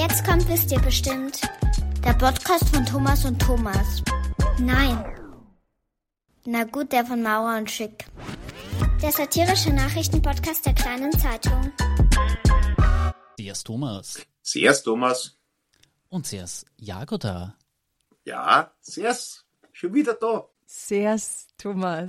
Jetzt kommt, wisst ihr bestimmt, der Podcast von Thomas und Thomas. Nein. Na gut, der von Maurer und Schick. Der satirische Nachrichtenpodcast der kleinen Zeitung. Servus Thomas. Servus Thomas. Und servus Jagoda. Ja, servus. Schon wieder da. Servus Thomas.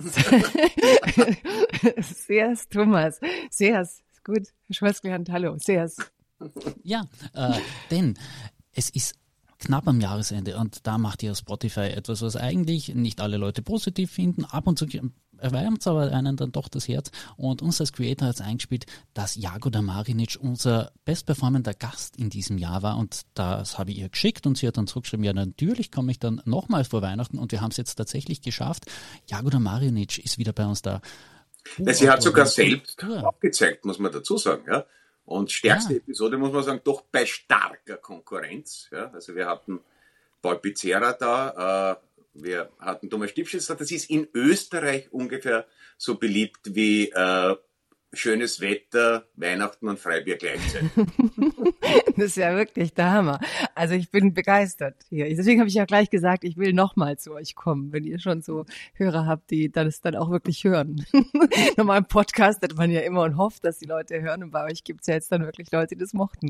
Servus Thomas. Servus. Gut. Schon was gelernt. Hallo. Servus. Ja, denn es ist knapp am Jahresende und da macht ja Spotify etwas, was eigentlich nicht alle Leute positiv finden. Ab und zu erwärmt es aber einen dann doch das Herz. Und uns als Creator hat es eingespielt, dass Jagoda Marinic unser bestperformender Gast in diesem Jahr war. Und das habe ich ihr geschickt und sie hat dann zurückgeschrieben, ja natürlich komme ich dann nochmal vor Weihnachten. Und wir haben es jetzt tatsächlich geschafft. Jagoda Marinic ist wieder bei uns da. Ja, sie hat sogar selbst aufgezeigt, muss man dazu sagen. Ja. Und stärkste Episode, muss man sagen, doch bei starker Konkurrenz. Ja. Also wir hatten Paul Pizzerra da, wir hatten Thomas Stiefschitz da. Das ist in Österreich ungefähr so beliebt wie schönes Wetter, Weihnachten und Freibier gleichzeitig. Das ist ja wirklich der Hammer. Also ich bin begeistert hier. Deswegen habe ich ja gleich gesagt, ich will nochmal zu euch kommen, wenn ihr schon so Hörer habt, die das dann auch wirklich hören. Normal im Podcast hat man ja immer und hofft, dass die Leute hören und bei euch gibt es ja jetzt dann wirklich Leute, die das mochten.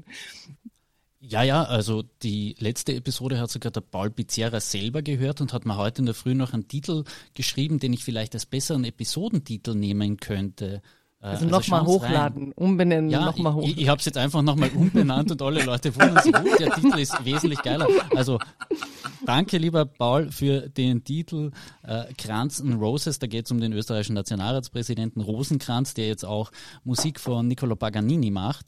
Ja, also die letzte Episode hat sogar der Paul Pizzerra selber gehört und hat mir heute in der Früh noch einen Titel geschrieben, den ich vielleicht als besseren Episodentitel nehmen könnte. Also nochmal hochladen, umbenennen, ja, nochmal hochladen. Ich habe es jetzt einfach nochmal umbenannt und alle Leute wundern sich, der Titel ist wesentlich geiler. Also danke, lieber Paul, für den Titel Kranz and Roses. Da geht es um den österreichischen Nationalratspräsidenten Rosenkranz, der jetzt auch Musik von Niccolo Paganini macht.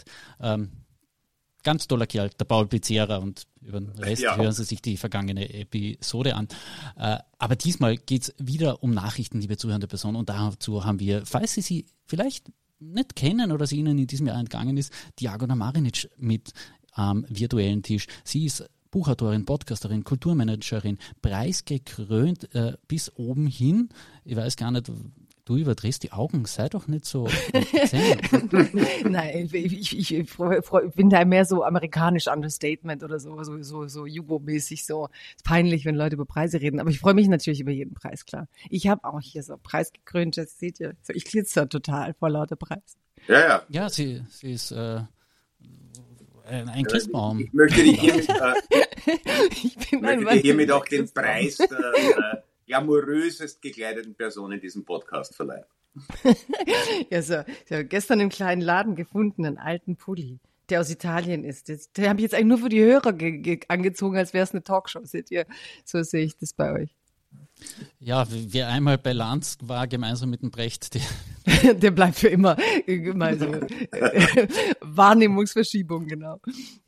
Ganz toller Kerl, der Paul Pizzerra, und über den Rest hören Sie sich die vergangene Episode an. Aber diesmal geht's wieder um Nachrichten, liebe zuhörende Person, und dazu haben wir, falls Sie vielleicht nicht kennen oder sie Ihnen in diesem Jahr entgangen ist, Jagoda Marinic mit am virtuellen Tisch. Sie ist Buchautorin, Podcasterin, Kulturmanagerin, preisgekrönt bis oben hin. Ich weiß gar nicht, du überdrehst die Augen, sei doch nicht so. Nein, ich bin da mehr so amerikanisch Understatement oder so Jugo-mäßig, so. Ist peinlich, wenn Leute über Preise reden, aber ich freue mich natürlich über jeden Preis, klar. Ich habe auch hier so preisgekrönt, das seht ihr, so, ich glitzer total vor lauter Preis. Ja. Ja, sie ist ein Christbaum. Ich möchte dir hiermit auch den Preis der glamourösest gekleideten Person in diesem Podcast verleihen. Ja, so. Ich habe gestern im kleinen Laden gefunden, einen alten Pulli, der aus Italien ist. Den habe ich jetzt eigentlich nur für die Hörer angezogen, als wäre es eine Talkshow. Seht ihr? So sehe ich das bei euch. Ja, wer einmal bei Lanz war, gemeinsam mit dem Brecht, der bleibt für immer so, Wahrnehmungsverschiebung, genau.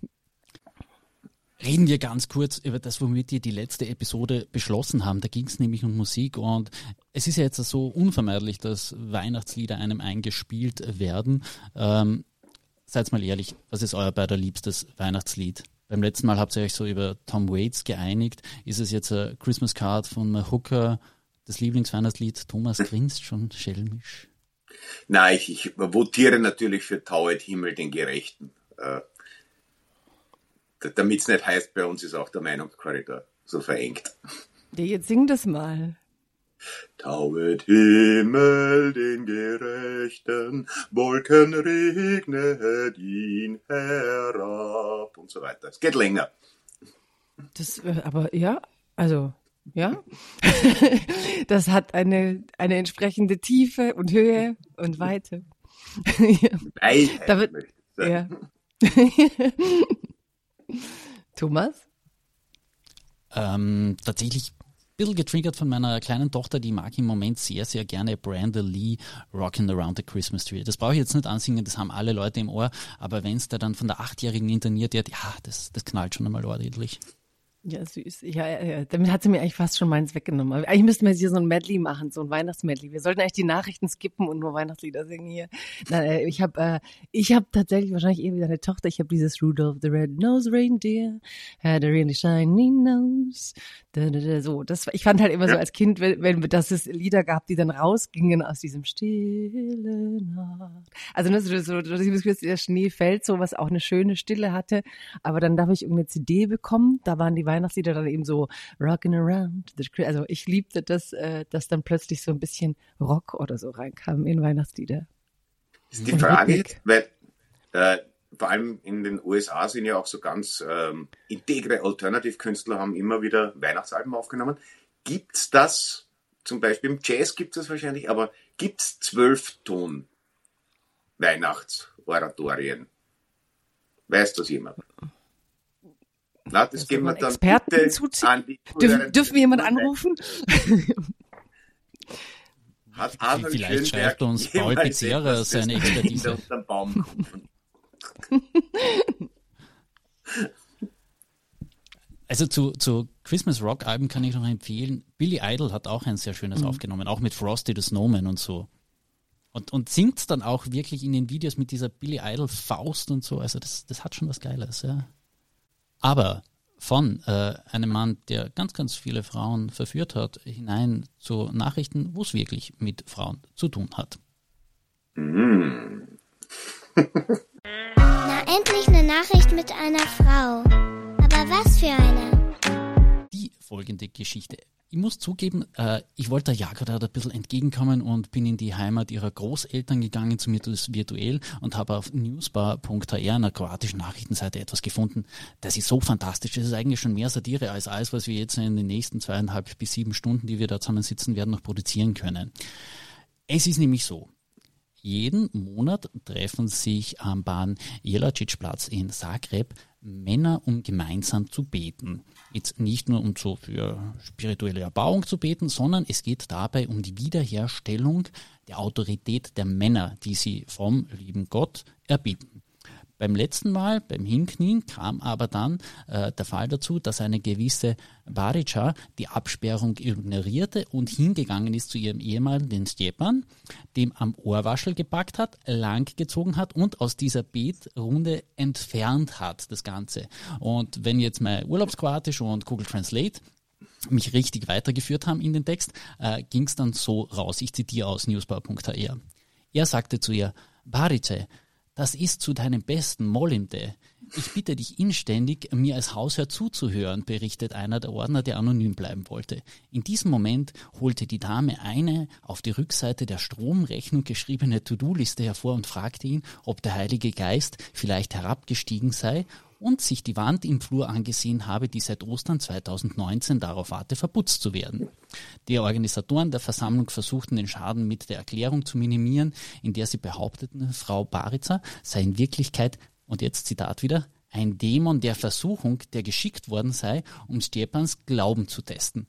Reden wir ganz kurz über das, womit wir die letzte Episode beschlossen haben. Da ging es nämlich um Musik, und es ist ja jetzt so unvermeidlich, dass Weihnachtslieder einem eingespielt werden. Seid mal ehrlich, was ist euer beider liebstes Weihnachtslied? Beim letzten Mal habt ihr euch so über Tom Waits geeinigt. Ist es jetzt ein Christmas Card von Hooker, das Lieblingsweihnachtslied? Thomas grinst schon schelmisch. Nein, ich votiere natürlich für Tauet Himmel den Gerechten. Damit es nicht heißt, bei uns ist auch der Meinungskorridor so verengt. Jetzt sing das mal. Tauet Himmel den Gerechten, Wolken regnet ihn herab und so weiter. Es geht länger. Das, aber ja, also, ja. Das hat eine entsprechende Tiefe und Höhe und Weite. Weisheit, möchte ich sagen. Ja. Thomas? Tatsächlich ein bisschen getriggert von meiner kleinen Tochter, die mag im Moment sehr, sehr gerne Brenda Lee, Rockin' Around the Christmas Tree. Das brauche ich jetzt nicht ansingen, das haben alle Leute im Ohr, aber wenn es da dann von der 8-Jährigen interniert wird, ja, das knallt schon einmal ordentlich. Ja, süß. Ja. Damit hat sie mir eigentlich fast schon meins weggenommen. Aber eigentlich müssten wir jetzt hier so ein Medley machen, so ein Weihnachtsmedley. Wir sollten eigentlich die Nachrichten skippen und nur Weihnachtslieder singen hier. Nein, ich habe tatsächlich wahrscheinlich wieder eine Tochter. Ich habe dieses Rudolph the Red-Nosed Reindeer had a really shiny nose. So, ich fand halt immer so als Kind, wenn das es Lieder gab, die dann rausgingen aus diesem Stille Nacht. Also der Schnee fällt, so was auch eine schöne Stille hatte. Aber dann darf ich irgendeine CD bekommen. Da waren die Weihnachtslieder dann eben so Rockin' Around. Also ich liebte das, dass dann plötzlich so ein bisschen Rock oder so reinkam in Weihnachtslieder. Das ist die Frage, weil vor allem in den USA sind ja auch so ganz integre Alternative-Künstler, haben immer wieder Weihnachtsalben aufgenommen. Gibt's das, zum Beispiel im Jazz gibt es das wahrscheinlich, aber gibt's 12-Ton Weihnachtsoratorien? Weiß das jemand? Na, das geben wir dann Experten zuziehen. Dürfen wir jemanden anrufen? Vielleicht schreibt uns Paul Pizzerra seine Expertise. Unterm Baum Also zu Christmas Rock Alben kann ich noch empfehlen, Billy Idol hat auch ein sehr schönes aufgenommen, auch mit Frosty the Snowman und so. Und singt dann auch wirklich in den Videos mit dieser Billy Idol Faust und so. Also das hat schon was Geiles, ja. Aber von einem Mann, der ganz, ganz viele Frauen verführt hat, hinein zu Nachrichten, wo es wirklich mit Frauen zu tun hat. Na, endlich eine Nachricht mit einer Frau. Aber was für eine? Die folgende Geschichte. Ich muss zugeben, ich wollte der Jagd gerade ein bisschen entgegenkommen und bin in die Heimat ihrer Großeltern gegangen, zumindest virtuell, und habe auf newsbar.hr, einer kroatischen Nachrichtenseite, etwas gefunden, das ist so fantastisch. Das ist eigentlich schon mehr Satire als alles, was wir jetzt in den nächsten 2,5 bis 7 Stunden, die wir da zusammen sitzen werden, noch produzieren können. Es ist nämlich so, jeden Monat treffen sich am Ban Jelačić-Platz in Zagreb Männer, um gemeinsam zu beten. Jetzt nicht nur um so für spirituelle Erbauung zu beten, sondern es geht dabei um die Wiederherstellung der Autorität der Männer, die sie vom lieben Gott erbitten. Beim letzten Mal, beim Hinknien, kam aber dann der Fall dazu, dass eine gewisse Barica die Absperrung ignorierte und hingegangen ist zu ihrem Ehemann, den Stjepan, dem am Ohrwaschel gepackt hat, langgezogen hat und aus dieser Betrunde entfernt hat, das Ganze. Und wenn jetzt mein Urlaubskroatisch und Google Translate mich richtig weitergeführt haben in den Text, ging es dann so raus. Ich zitiere aus newsbar.hr. Er sagte zu ihr, Barice, das ist zu deinem Besten, Molimte. Ich bitte dich inständig, mir als Hausherr zuzuhören, berichtet einer der Ordner, der anonym bleiben wollte. In diesem Moment holte die Dame eine auf die Rückseite der Stromrechnung geschriebene To-Do-Liste hervor und fragte ihn, ob der Heilige Geist vielleicht herabgestiegen sei und sich die Wand im Flur angesehen habe, die seit Ostern 2019 darauf warte, verputzt zu werden. Die Organisatoren der Versammlung versuchten den Schaden mit der Erklärung zu minimieren, in der sie behaupteten, Frau Barica sei in Wirklichkeit, und jetzt Zitat wieder, ein Dämon der Versuchung, der geschickt worden sei, um Stjepans Glauben zu testen.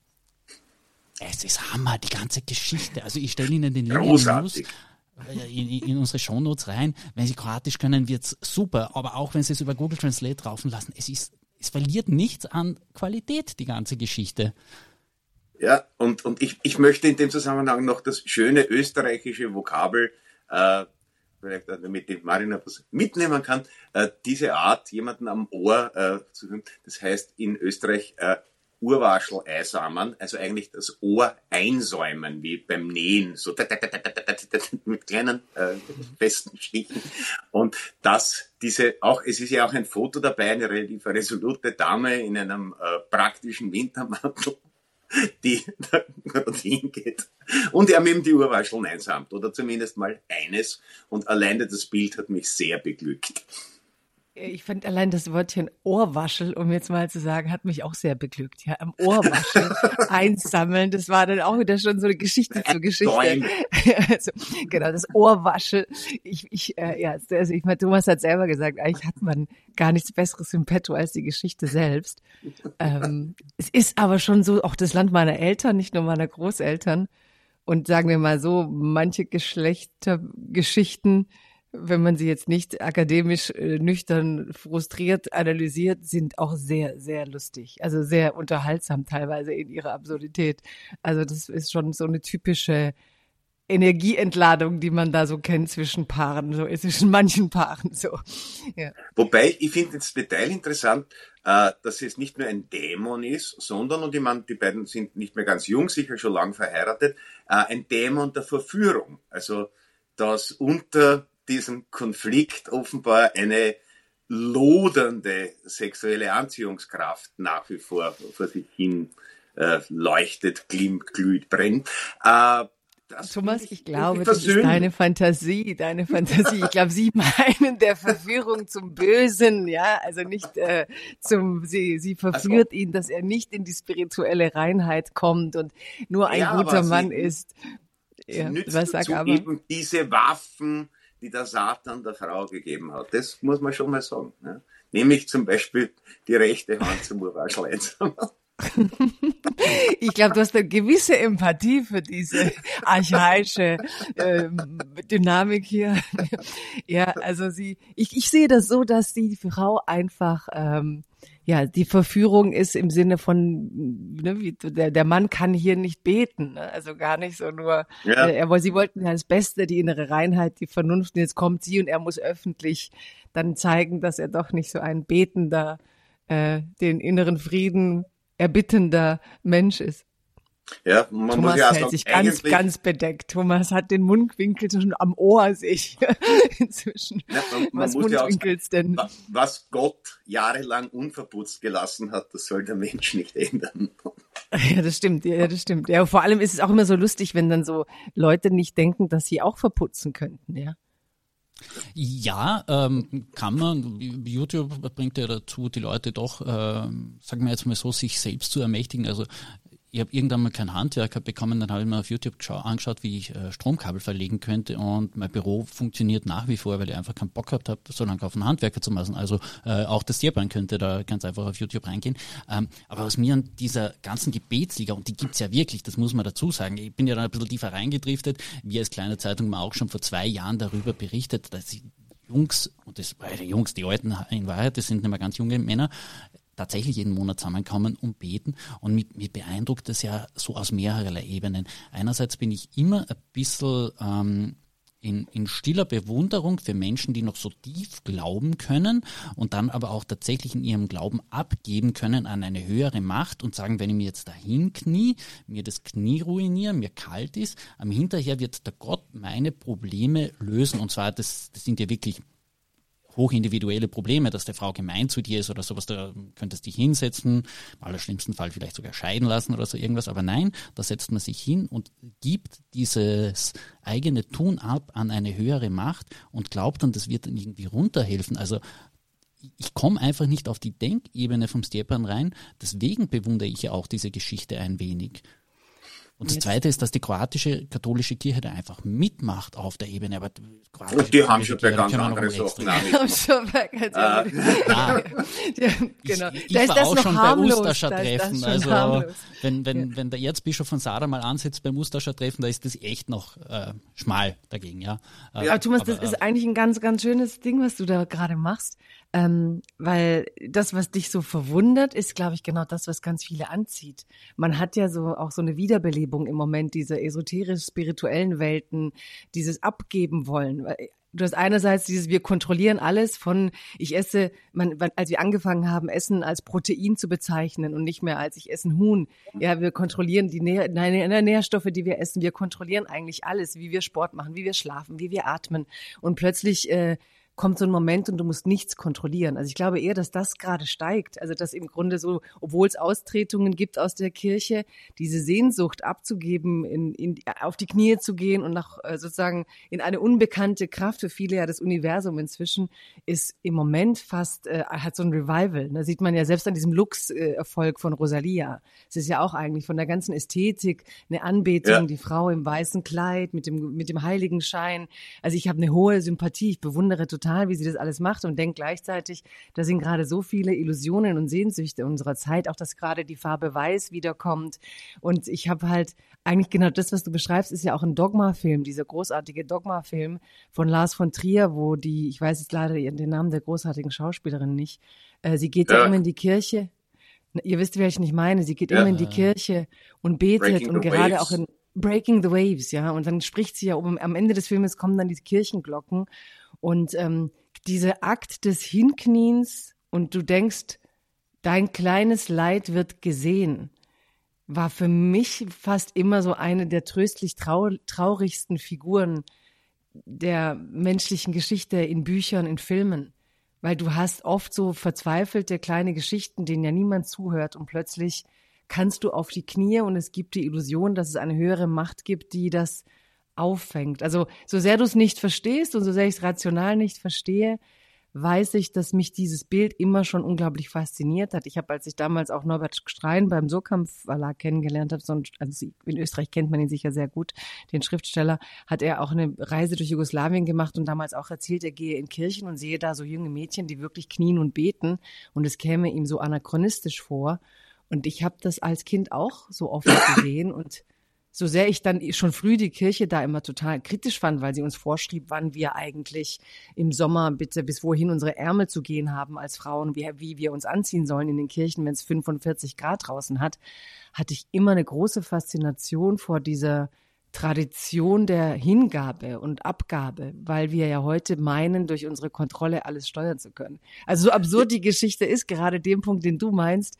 Es ist Hammer, die ganze Geschichte. Also ich stelle Ihnen den Link in unsere Shownotes rein. Wenn Sie Kroatisch können, wird's super. Aber auch wenn Sie es über Google Translate laufen lassen, es verliert nichts an Qualität, die ganze Geschichte. Ja, und ich möchte in dem Zusammenhang noch das schöne österreichische Vokabel, vielleicht damit die Marina was mitnehmen kann, diese Art, jemanden am Ohr zu hören, das heißt in Österreich Urwaschel einsamen, also eigentlich das Ohr einsäumen, wie beim Nähen, so mit kleinen festen Stichen. Und es ist ja auch ein Foto dabei, eine relativ resolute Dame in einem praktischen Wintermantel, die da hingeht und er mit ihm die Urwascheln einsamt, oder zumindest mal eines. Und allein das Bild hat mich sehr beglückt. Ich fand allein das Wörtchen Ohrwaschel, um jetzt mal zu sagen, hat mich auch sehr beglückt. Ja, am Ohrwaschel einsammeln, das war dann auch wieder schon so eine Geschichte zur Geschichte. Also, genau, das Ohrwaschel. Also ich meine, Thomas hat selber gesagt, eigentlich hat man gar nichts Besseres im Petto als die Geschichte selbst. Es ist aber schon so, auch das Land meiner Eltern, nicht nur meiner Großeltern. Und sagen wir mal so, manche Geschlechtergeschichten wenn man sie jetzt nicht akademisch nüchtern frustriert analysiert, sind auch sehr, sehr lustig. Also sehr unterhaltsam teilweise in ihrer Absurdität. Also das ist schon so eine typische Energieentladung, die man da so kennt zwischen Paaren, so zwischen manchen Paaren so. Ja. Wobei, ich finde das Detail interessant, dass es nicht nur ein Dämon ist, sondern, und ich meine, die beiden sind nicht mehr ganz jung, sicher schon lang verheiratet, ein Dämon der Verführung. Also, dass unter diesem Konflikt offenbar eine lodernde sexuelle Anziehungskraft nach wie vor sich hin leuchtet, glimmt, glüht, brennt. Thomas, ich glaube, das ist deine Fantasie. Ich glaube, Sie meinen der Verführung zum Bösen, ja, also nicht sie verführt ihn, dass er nicht in die spirituelle Reinheit kommt und nur ein guter Mann ist. Ja, was sag aber? Eben diese Waffen, die der Satan der Frau gegeben hat. Das muss man schon mal sagen. Ne? Nämlich zum Beispiel die rechte Hand zum Urwaschlein. Ich glaube, du hast eine gewisse Empathie für diese archaische Dynamik hier. Ja, also ich sehe das so, dass die Frau einfach die Verführung ist im Sinne von, ne, der Mann kann hier nicht beten, ne? Also gar nicht so nur, sie wollten ja das Beste, die innere Reinheit, die Vernunft, und jetzt kommt sie und er muss öffentlich dann zeigen, dass er doch nicht so ein betender, den inneren Frieden erbittender Mensch ist. Ja, man Thomas muss ja hält sich ganz bedeckt. Thomas hat den Mundwinkel schon am Ohr, sehe ich inzwischen. Ja, man muss ja auch sagen, was Gott jahrelang unverputzt gelassen hat, das soll der Mensch nicht ändern. Ja, das stimmt. Ja, vor allem ist es auch immer so lustig, wenn dann so Leute nicht denken, dass sie auch verputzen könnten, ja. Ja, kann man. YouTube bringt ja dazu, die Leute doch, sagen wir jetzt mal so, sich selbst zu ermächtigen. Also ich habe irgendwann mal keinen Handwerker bekommen, dann habe ich mir auf YouTube angeschaut, wie ich Stromkabel verlegen könnte, und mein Büro funktioniert nach wie vor, weil ich einfach keinen Bock gehabt habe, so lange auf einen Handwerker zu lassen. Also auch das Tierbein könnte da ganz einfach auf YouTube reingehen. Aber was mir an dieser ganzen Gebetsliga, und die gibt's ja wirklich, das muss man dazu sagen, ich bin ja da ein bisschen tiefer reingedriftet, wir als kleine Zeitung haben auch schon vor 2 Jahren darüber berichtet, dass die Jungs, und das die Jungs, die Alten in Wahrheit, das sind nicht mehr ganz junge Männer, tatsächlich jeden Monat zusammenkommen und beten, und mich beeindruckt das ja so aus mehrerlei Ebenen. Einerseits bin ich immer ein bisschen in stiller Bewunderung für Menschen, die noch so tief glauben können und dann aber auch tatsächlich in ihrem Glauben abgeben können an eine höhere Macht und sagen, wenn ich mir jetzt dahin knie, mir das Knie ruiniere, mir kalt ist, am Hinterher wird der Gott meine Probleme lösen, und zwar, das sind ja wirklich hochindividuelle Probleme, dass der Frau gemein zu dir ist oder sowas, da könntest du dich hinsetzen, im allerschlimmsten Fall vielleicht sogar scheiden lassen oder so irgendwas, aber nein, da setzt man sich hin und gibt dieses eigene Tun ab an eine höhere Macht und glaubt dann, das wird dann irgendwie runterhelfen. Also ich komme einfach nicht auf die Denkebene vom Stjepan rein, deswegen bewundere ich ja auch diese Geschichte ein wenig. Und das Zweite ist, dass die kroatische katholische Kirche da einfach mitmacht auf der Ebene. Aber und die haben schon bei ganz anderen Sachen. Genau. Ich war auch schon bei Ustascha-Treffen. Also wenn der Erzbischof von Sada mal ansetzt beim Ustascha-Treffen, da ist das echt noch schmal dagegen. Ja, Thomas, das ist eigentlich ein ganz, ganz schönes Ding, was du da gerade machst. Weil das, was dich so verwundert, ist, glaube ich, genau das, was ganz viele anzieht. Man hat ja so auch so eine Wiederbelebung im Moment dieser esoterisch-spirituellen Welten, dieses Abgeben wollen. Du hast einerseits dieses, wir kontrollieren alles von, ich esse, als wir angefangen haben, Essen als Protein zu bezeichnen und nicht mehr als ich esse ein Huhn. Ja, wir kontrollieren die Nährstoffe, die wir essen. Wir kontrollieren eigentlich alles, wie wir Sport machen, wie wir schlafen, wie wir atmen. Und plötzlich kommt so ein Moment und du musst nichts kontrollieren. Also ich glaube eher, dass das gerade steigt. Also dass im Grunde so, obwohl es Austretungen gibt aus der Kirche, diese Sehnsucht abzugeben, auf die Knie zu gehen und nach sozusagen in eine unbekannte Kraft, für viele ja das Universum inzwischen, ist im Moment fast, hat so ein Revival. Da sieht man ja selbst an diesem Lux-Erfolg von Rosalia. Es ist ja auch eigentlich von der ganzen Ästhetik eine Anbetung, die Frau im weißen Kleid mit dem Heiligenschein. Also ich habe eine hohe Sympathie, ich bewundere total total, wie sie das alles macht und denke gleichzeitig, da sind gerade so viele Illusionen und Sehnsüchte unserer Zeit, auch dass gerade die Farbe Weiß wiederkommt. Und ich habe halt eigentlich genau das, was du beschreibst, ist ja auch ein Dogma-Film, dieser großartige Dogma-Film von Lars von Trier, wo ich weiß jetzt leider den Namen der großartigen Schauspielerin nicht, sie geht ja immer in die Kirche. Ihr wisst, welchen ich meine. Sie geht immer in die Kirche und betet und gerade Waves. Auch in Breaking the Waves, ja. Und dann spricht sie ja am Ende des Filmes kommen dann die Kirchenglocken und dieser Akt des Hinkniens und du denkst, dein kleines Leid wird gesehen, war für mich fast immer so eine der tröstlich traurigsten Figuren der menschlichen Geschichte in Büchern, in Filmen. Weil du hast oft so verzweifelte kleine Geschichten, denen ja niemand zuhört und plötzlich kannst du auf die Knie und es gibt die Illusion, dass es eine höhere Macht gibt, die das auffängt. Also so sehr du es nicht verstehst und so sehr ich es rational nicht verstehe, weiß ich, dass mich dieses Bild immer schon unglaublich fasziniert hat. Ich habe, als ich damals auch Norbert Strein beim Surkamp Verlag kennengelernt habe, also in Österreich kennt man ihn sicher sehr gut, den Schriftsteller, hat er auch eine Reise durch Jugoslawien gemacht und damals auch erzählt, er gehe in Kirchen und sehe da so junge Mädchen, die wirklich knien und beten und es käme ihm so anachronistisch vor. Und ich habe das als Kind auch so oft gesehen und so sehr ich dann schon früh die Kirche da immer total kritisch fand, weil sie uns vorschrieb, wann wir eigentlich im Sommer bitte bis wohin unsere Ärmel zu gehen haben als Frauen, wie wir uns anziehen sollen in den Kirchen, wenn es 45 Grad draußen hat, hatte ich immer eine große Faszination vor dieser Tradition der Hingabe und Abgabe, weil wir ja heute meinen, durch unsere Kontrolle alles steuern zu können. Also so absurd die Geschichte ist, gerade dem Punkt, den du meinst,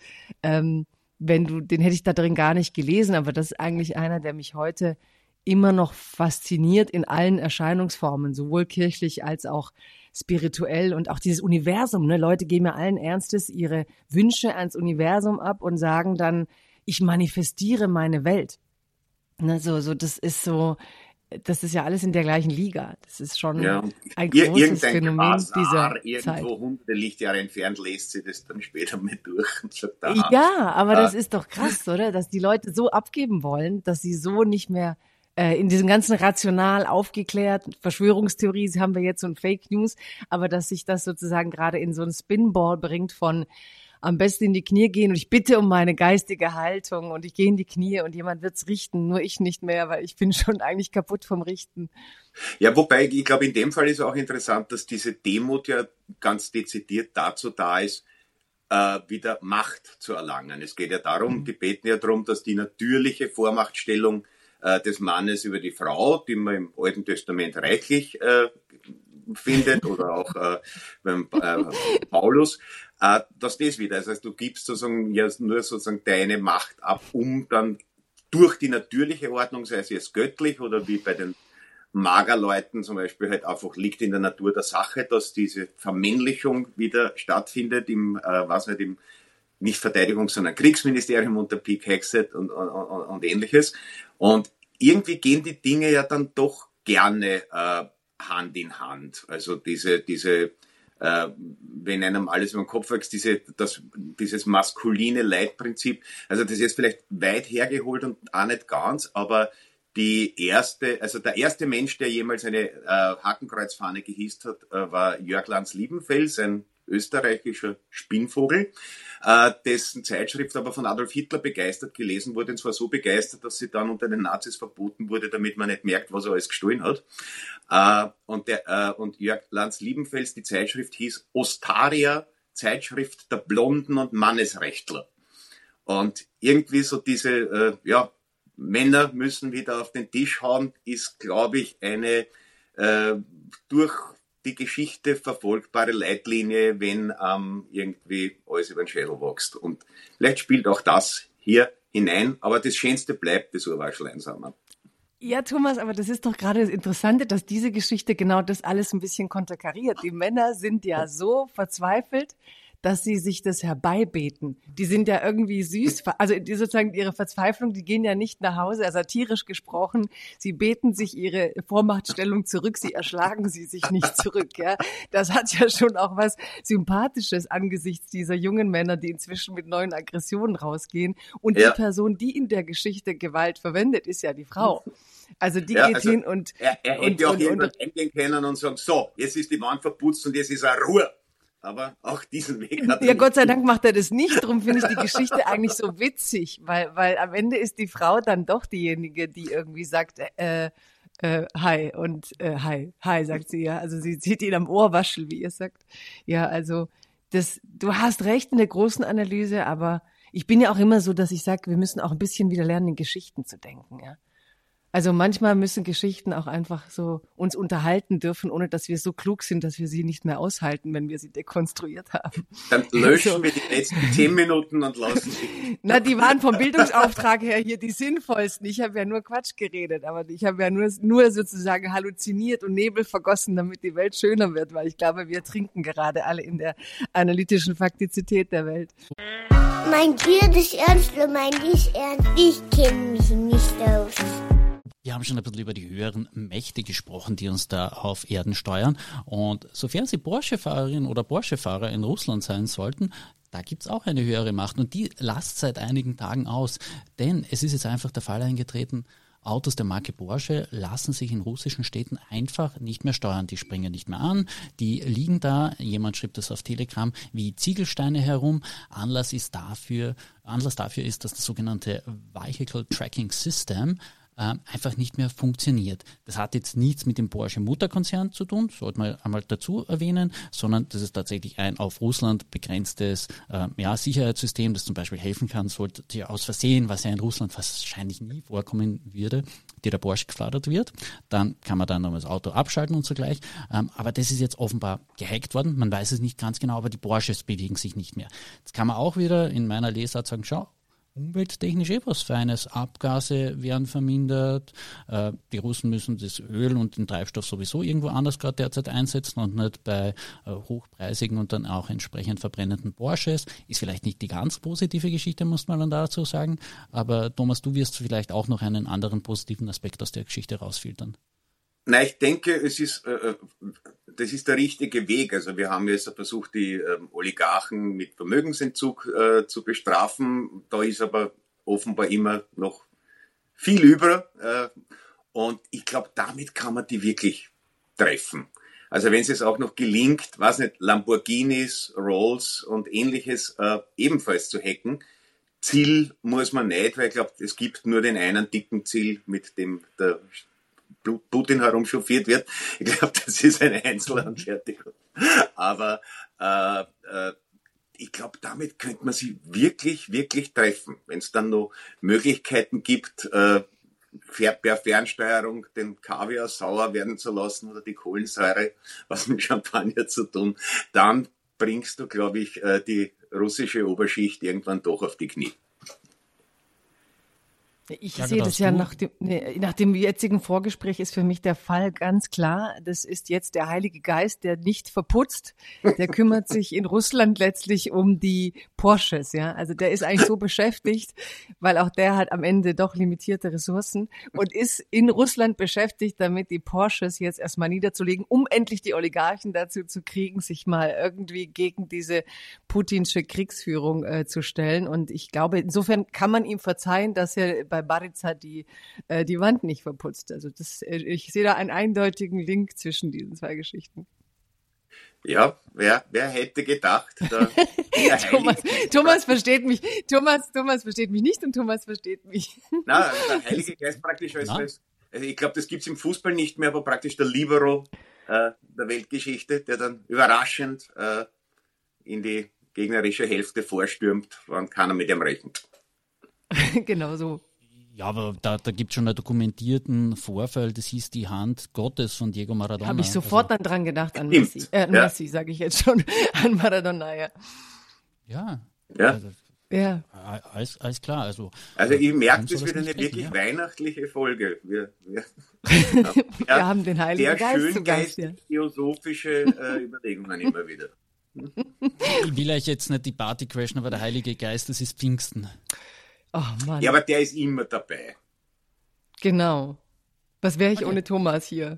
den hätte ich da drin gar nicht gelesen, aber das ist eigentlich einer, der mich heute immer noch fasziniert in allen Erscheinungsformen, sowohl kirchlich als auch spirituell und auch dieses Universum. Ne? Leute geben ja allen Ernstes ihre Wünsche ans Universum ab und sagen dann, ich manifestiere meine Welt. Ne? Das ist ja alles in der gleichen Liga. Das ist schon ein großes Phänomen dieser Zeit. Irgendwo hunderte Lichtjahre entfernt lässt sie das dann später mit durch und sagt, ja, aber das ist doch krass, oder? Dass die Leute so abgeben wollen, dass sie so nicht mehr in diesem ganzen rational aufgeklärt, Verschwörungstheorie haben wir jetzt und Fake News, aber dass sich das sozusagen gerade in so ein Spinball bringt von am besten in die Knie gehen und ich bitte um meine geistige Haltung und ich gehe in die Knie und jemand wird's richten, nur ich nicht mehr, weil ich bin schon eigentlich kaputt vom Richten. Ja, wobei, ich glaube, in dem Fall ist auch interessant, dass diese Demut ja ganz dezidiert dazu da ist, wieder Macht zu erlangen. Es geht ja darum, die beten ja darum, dass die natürliche Vormachtstellung des Mannes über die Frau, die man im Alten Testament reichlich findet oder auch beim Paulus, dass das wieder, das heißt, du gibst sozusagen ja nur sozusagen deine Macht ab, um dann durch die natürliche Ordnung, sei es jetzt göttlich oder wie bei den Magerleuten zum Beispiel halt einfach liegt in der Natur der Sache, dass diese Vermännlichung wieder stattfindet im nicht Verteidigungs-, sondern Kriegsministerium unter Pete Hegseth und ähnliches. Und irgendwie gehen die Dinge ja dann doch gerne Hand in Hand. Also wenn einem alles über den Kopf wächst, dieses maskuline Leitprinzip, also das ist jetzt vielleicht weit hergeholt und auch nicht ganz, aber der erste Mensch, der jemals eine Hakenkreuzfahne gehisst hat, war Jörg Lanz Liebenfels, ein österreichischer Spinnvogel, dessen Zeitschrift aber von Adolf Hitler begeistert gelesen wurde, und zwar so begeistert, dass sie dann unter den Nazis verboten wurde, damit man nicht merkt, was er alles gestohlen hat. Und Jörg Lanz Liebenfels, die Zeitschrift hieß Ostaria, Zeitschrift der Blonden und Mannesrechtler. Und irgendwie so diese, Männer müssen wieder auf den Tisch hauen, ist, glaube ich, eine durch die Geschichte verfolgbare Leitlinie, wenn irgendwie alles über den Schädel wächst. Und vielleicht spielt auch das hier hinein, aber das Schönste bleibt das Urwaschleinsamer. Ja, Thomas, aber das ist doch gerade das Interessante, dass diese Geschichte genau das alles ein bisschen konterkariert. Die Männer sind ja so verzweifelt, dass sie sich das herbeibeten. Die sind ja irgendwie süß, also die sozusagen ihre Verzweiflung, die gehen ja nicht nach Hause, satirisch gesprochen, sie beten sich ihre Vormachtstellung zurück, sie erschlagen sie sich nicht zurück, ja. Das hat ja schon auch was Sympathisches angesichts dieser jungen Männer, die inzwischen mit neuen Aggressionen rausgehen. Und die Person, die in der Geschichte Gewalt verwendet, ist ja die Frau. Also die geht hin und... Er hätte auch irgendwann eingehen können und sagen, so, jetzt ist die Wand verputzt und jetzt ist er Ruhe. Aber auch diesen Weg hat er ja, Gott sei Dank macht er das nicht. Darum finde ich die Geschichte eigentlich so witzig, weil am Ende ist die Frau dann doch diejenige, die irgendwie sagt, hi und hi, sagt sie ja. Also sie zieht ihn am Ohrwaschel, wie ihr sagt. Ja, also du hast recht in der großen Analyse, aber ich bin ja auch immer so, dass ich sage, wir müssen auch ein bisschen wieder lernen, in Geschichten zu denken, ja. Also manchmal müssen Geschichten auch einfach so uns unterhalten dürfen, ohne dass wir so klug sind, dass wir sie nicht mehr aushalten, wenn wir sie dekonstruiert haben. Dann löschen wir die letzten 10 Minuten und lassen sie. Na, die waren vom Bildungsauftrag her hier die sinnvollsten. Ich habe ja nur Quatsch geredet, aber ich habe ja nur sozusagen halluziniert und Nebel vergossen, damit die Welt schöner wird, weil ich glaube, wir trinken gerade alle in der analytischen Faktizität der Welt. Meint ihr das ernst oder meint ihr es ernst? Ich kenne mich nicht aus. Wir haben schon ein bisschen über die höheren Mächte gesprochen, die uns da auf Erden steuern. Und sofern Sie Porsche-Fahrerin oder Porsche-Fahrer in Russland sein sollten, da gibt's auch eine höhere Macht. Und die lasst seit einigen Tagen aus. Denn es ist jetzt einfach der Fall eingetreten, Autos der Marke Porsche lassen sich in russischen Städten einfach nicht mehr steuern. Die springen nicht mehr an, die liegen da, jemand schrieb das auf Telegram, wie Ziegelsteine herum. Anlass dafür ist, dass das sogenannte Vehicle Tracking System einfach nicht mehr funktioniert. Das hat jetzt nichts mit dem Porsche-Mutterkonzern zu tun, sollte man einmal dazu erwähnen, sondern das ist tatsächlich ein auf Russland begrenztes Sicherheitssystem, das zum Beispiel helfen kann, sollte dir aus Versehen, was ja in Russland wahrscheinlich nie vorkommen würde, dir der Porsche gefladert wird, dann kann man dann nochmal das Auto abschalten und so gleich. Aber das ist jetzt offenbar gehackt worden, man weiß es nicht ganz genau, aber die Porsches bewegen sich nicht mehr. Jetzt kann man auch wieder in meiner Lesart sagen, schau, umwelttechnisch was Feines. Abgase werden vermindert. Die Russen müssen das Öl und den Treibstoff sowieso irgendwo anders gerade derzeit einsetzen und nicht bei hochpreisigen und dann auch entsprechend verbrennenden Porsches. Ist vielleicht nicht die ganz positive Geschichte, muss man dann dazu sagen. Aber Thomas, du wirst vielleicht auch noch einen anderen positiven Aspekt aus der Geschichte rausfiltern. Nein, ich denke, das ist der richtige Weg. Also wir haben jetzt versucht, die Oligarchen mit Vermögensentzug zu bestrafen. Da ist aber offenbar immer noch viel über. Und ich glaube, damit kann man die wirklich treffen. Also wenn es jetzt auch noch gelingt, Lamborghinis, Rolls und Ähnliches ebenfalls zu hacken, Ziel muss man nicht, weil ich glaube, es gibt nur den einen dicken Ziel, mit dem der Putin herumchauffiert wird. Ich glaube, das ist eine Einzelanfertigung. Aber ich glaube, damit könnte man sie wirklich, wirklich treffen. Wenn es dann noch Möglichkeiten gibt, per Fernsteuerung den Kaviar sauer werden zu lassen oder die Kohlensäure, was mit Champagner zu tun, dann bringst du, glaube ich, die russische Oberschicht irgendwann doch auf die Knie. Ich sehe das ja nach dem jetzigen Vorgespräch ist für mich der Fall ganz klar. Das ist jetzt der Heilige Geist, der nicht verputzt. Der kümmert sich in Russland letztlich um die Porsches, ja. Also der ist eigentlich so beschäftigt, weil auch der hat am Ende doch limitierte Ressourcen und ist in Russland beschäftigt, damit die Porsches jetzt erstmal niederzulegen, um endlich die Oligarchen dazu zu kriegen, sich mal irgendwie gegen diese putinsche Kriegsführung zu stellen. Und ich glaube, insofern kann man ihm verzeihen, dass er bei Barica die Wand nicht verputzt. Also ich sehe da einen eindeutigen Link zwischen diesen zwei Geschichten. Ja, wer hätte gedacht? Thomas versteht mich. Thomas versteht mich nicht und Thomas versteht mich. Na, der Heilige Geist praktisch als ich glaube, das gibt's im Fußball nicht mehr, aber praktisch der Libero der Weltgeschichte, der dann überraschend in die gegnerische Hälfte vorstürmt, wann keiner mit ihm rechnet. Genau so. Ja, aber da gibt es schon einen dokumentierten Vorfall, das hieß die Hand Gottes von Diego Maradona. Habe ich sofort dann dran gedacht, an Messi. Messi sage ich jetzt schon, an Maradona, ja. Ja. Also, ja. Alles klar. Also ich merke, das wird eine wirklich weihnachtliche Folge. Wir haben den Heiligen Geist zu Gast. Philosophische Überlegungen immer wieder. Ich will euch jetzt nicht die Party crashen, aber der Heilige Geist, das ist Pfingsten. Oh Mann. Ja, aber der ist immer dabei. Genau. Was wäre ich ohne Thomas hier?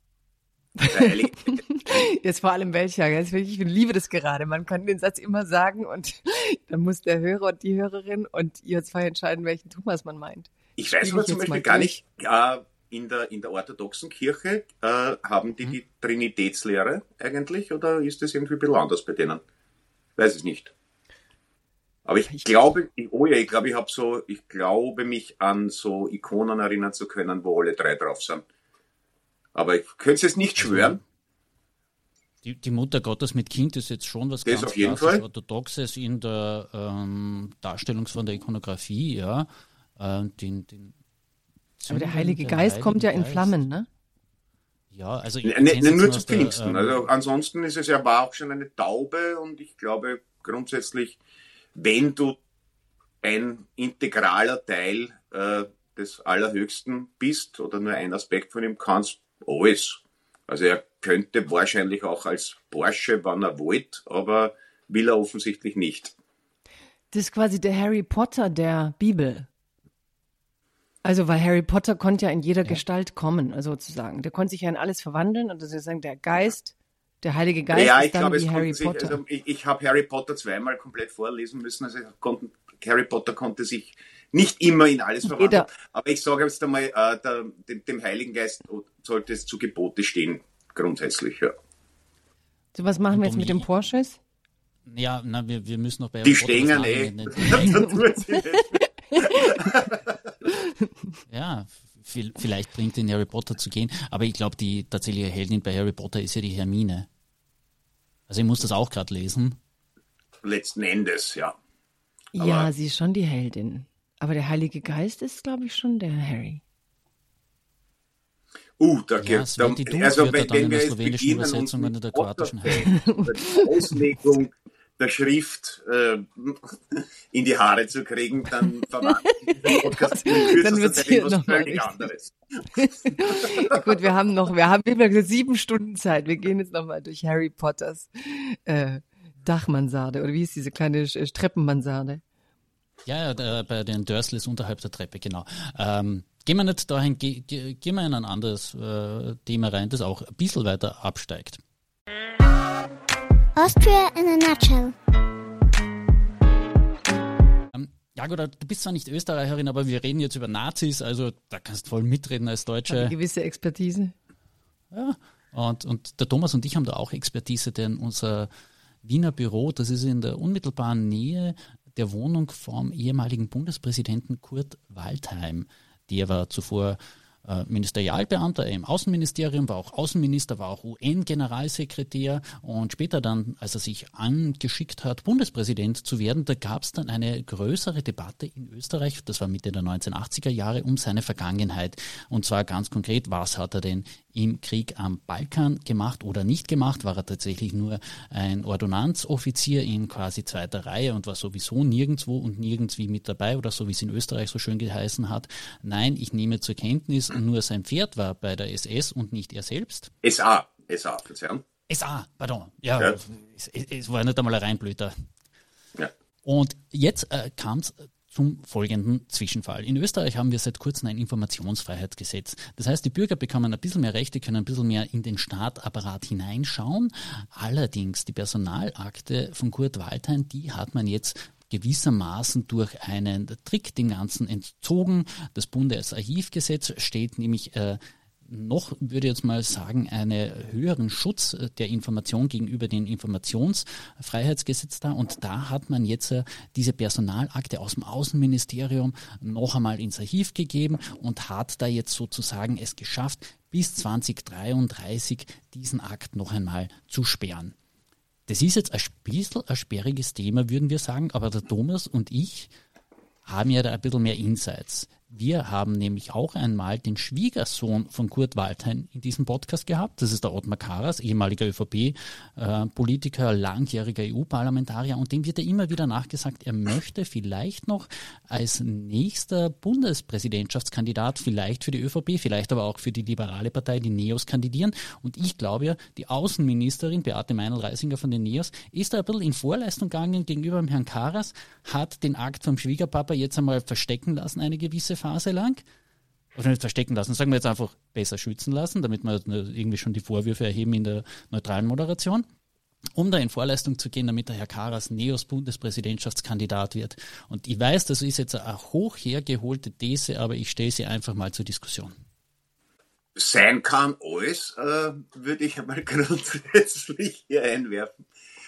Jetzt vor allem welcher. Jetzt wirklich, ich liebe das gerade. Man kann den Satz immer sagen und dann muss der Hörer und die Hörerin und ihr zwei entscheiden, welchen Thomas man meint. Ich weiß aber zum Beispiel gar nicht, in der orthodoxen Kirche haben die Trinitätslehre eigentlich oder ist das irgendwie ein bisschen anders bei denen? Weiß es nicht. Aber ich glaube, ich glaube mich an so Ikonen erinnern zu können, wo alle drei drauf sind. Aber ich könnte es jetzt nicht schwören. Die Mutter Gottes mit Kind ist jetzt schon was das ganz auf jeden klassisch Fall. Orthodoxes in der Darstellung von der Ikonografie, ja. Aber der Heilige Geist kommt ja in Flammen, ne? Ja, also nur zu Pfingsten. Also ansonsten ist es ja aber auch schon eine Taube und ich glaube grundsätzlich, wenn du ein integraler Teil des Allerhöchsten bist oder nur ein Aspekt von ihm kannst, alles. Also er könnte wahrscheinlich auch als Porsche, wann er wollte, aber will er offensichtlich nicht. Das ist quasi der Harry Potter der Bibel. Also, weil Harry Potter konnte ja in jeder Gestalt kommen, sozusagen. Der konnte sich ja in alles verwandeln und das ist sagen, der Geist, der Heilige Geist ist dann wie Harry Potter. Also ich habe Harry Potter zweimal komplett vorlesen müssen, also Harry Potter konnte sich nicht immer in alles verwandeln. Aber ich sage jetzt einmal, dem Heiligen Geist sollte es zu Gebote stehen, grundsätzlich, ja. So, was machen wir jetzt mit den Porsches? Ja, wir müssen noch bei die stehen ja Ja, vielleicht bringt ihn Harry Potter zu gehen, aber ich glaube, die tatsächliche Heldin bei Harry Potter ist ja die Hermine. Also ich muss das auch gerade lesen. Letzten Endes, ja. Aber ja, sie ist schon die Heldin. Aber der Heilige Geist ist, glaube ich, schon der Harry. Da geht's dann. Also wenn wir jetzt beginnen und mit der kroatischen Auslegung der Schrift in die Haare zu kriegen, dann verwandelt sich der Podcast in kürzester Zeit in was völlig anderes. Gut, wir haben wie gesagt 7 Stunden Zeit. Wir gehen jetzt nochmal durch Harry Potters Dachmansarde, oder wie ist diese kleine Treppenmansarde? Ja, bei den Dursleys unterhalb der Treppe, genau. Gehen wir nicht dahin, gehen wir in ein anderes Thema rein, das auch ein bisschen weiter absteigt. Austria in a nutshell. Jagoda, du bist zwar nicht Österreicherin, aber wir reden jetzt über Nazis, also da kannst du voll mitreden als Deutsche. Eine gewisse Expertise. Ja, und der Thomas und ich haben da auch Expertise, denn unser Wiener Büro, das ist in der unmittelbaren Nähe der Wohnung vom ehemaligen Bundespräsidenten Kurt Waldheim. Der war zuvor Ministerialbeamter im Außenministerium, war auch Außenminister, war auch UN-Generalsekretär und später dann, als er sich angeschickt hat, Bundespräsident zu werden, da gab es dann eine größere Debatte in Österreich, das war Mitte der 1980er Jahre, um seine Vergangenheit. Und zwar ganz konkret, was hat er denn im Krieg am Balkan gemacht oder nicht gemacht? War er tatsächlich nur ein Ordonnanzoffizier in quasi zweiter Reihe und war sowieso nirgendwo und nirgendwie mit dabei oder so, wie es in Österreich so schön geheißen hat? Nein, ich nehme zur Kenntnis, nur sein Pferd war bei der SS und nicht er selbst. SA, verzeihung. SA, pardon. Ja. Es war nicht einmal ein Reinblüter. Ja. Und jetzt kam es zum folgenden Zwischenfall. In Österreich haben wir seit kurzem ein Informationsfreiheitsgesetz. Das heißt, die Bürger bekommen ein bisschen mehr Rechte, können ein bisschen mehr in den Staatsapparat hineinschauen. Allerdings die Personalakte von Kurt Waldheim, die hat man jetzt gewissermaßen durch einen Trick dem Ganzen entzogen. Das Bundesarchivgesetz steht nämlich noch, würde ich jetzt mal sagen, einen höheren Schutz der Information gegenüber dem Informationsfreiheitsgesetz da. Und da hat man jetzt diese Personalakte aus dem Außenministerium noch einmal ins Archiv gegeben und hat da jetzt sozusagen es geschafft, bis 2033 diesen Akt noch einmal zu sperren. Das ist jetzt ein bisschen ein sperriges Thema, würden wir sagen, aber der Thomas und ich haben ja da ein bisschen mehr Insights. Wir haben nämlich auch einmal den Schwiegersohn von Kurt Waldheim in diesem Podcast gehabt. Das ist der Ottmar Karas, ehemaliger ÖVP-Politiker, langjähriger EU-Parlamentarier. Und dem wird ja immer wieder nachgesagt, er möchte vielleicht noch als nächster Bundespräsidentschaftskandidat vielleicht für die ÖVP, vielleicht aber auch für die liberale Partei, die NEOS, kandidieren. Und ich glaube ja, die Außenministerin Beate Meinl-Reisinger von den NEOS ist da ein bisschen in Vorleistung gegangen gegenüber dem Herrn Karas, hat den Akt vom Schwiegerpapa jetzt einmal verstecken lassen, eine gewisse Phase lang. Oder nicht verstecken lassen, sagen wir jetzt einfach besser schützen lassen, damit wir irgendwie schon die Vorwürfe erheben in der neutralen Moderation, um da in Vorleistung zu gehen, damit der Herr Karas NEOS Bundespräsidentschaftskandidat wird. Und ich weiß, das ist jetzt eine hoch hergeholte These, aber ich stelle sie einfach mal zur Diskussion. Sein kann alles, würde ich einmal grundsätzlich hier einwerfen.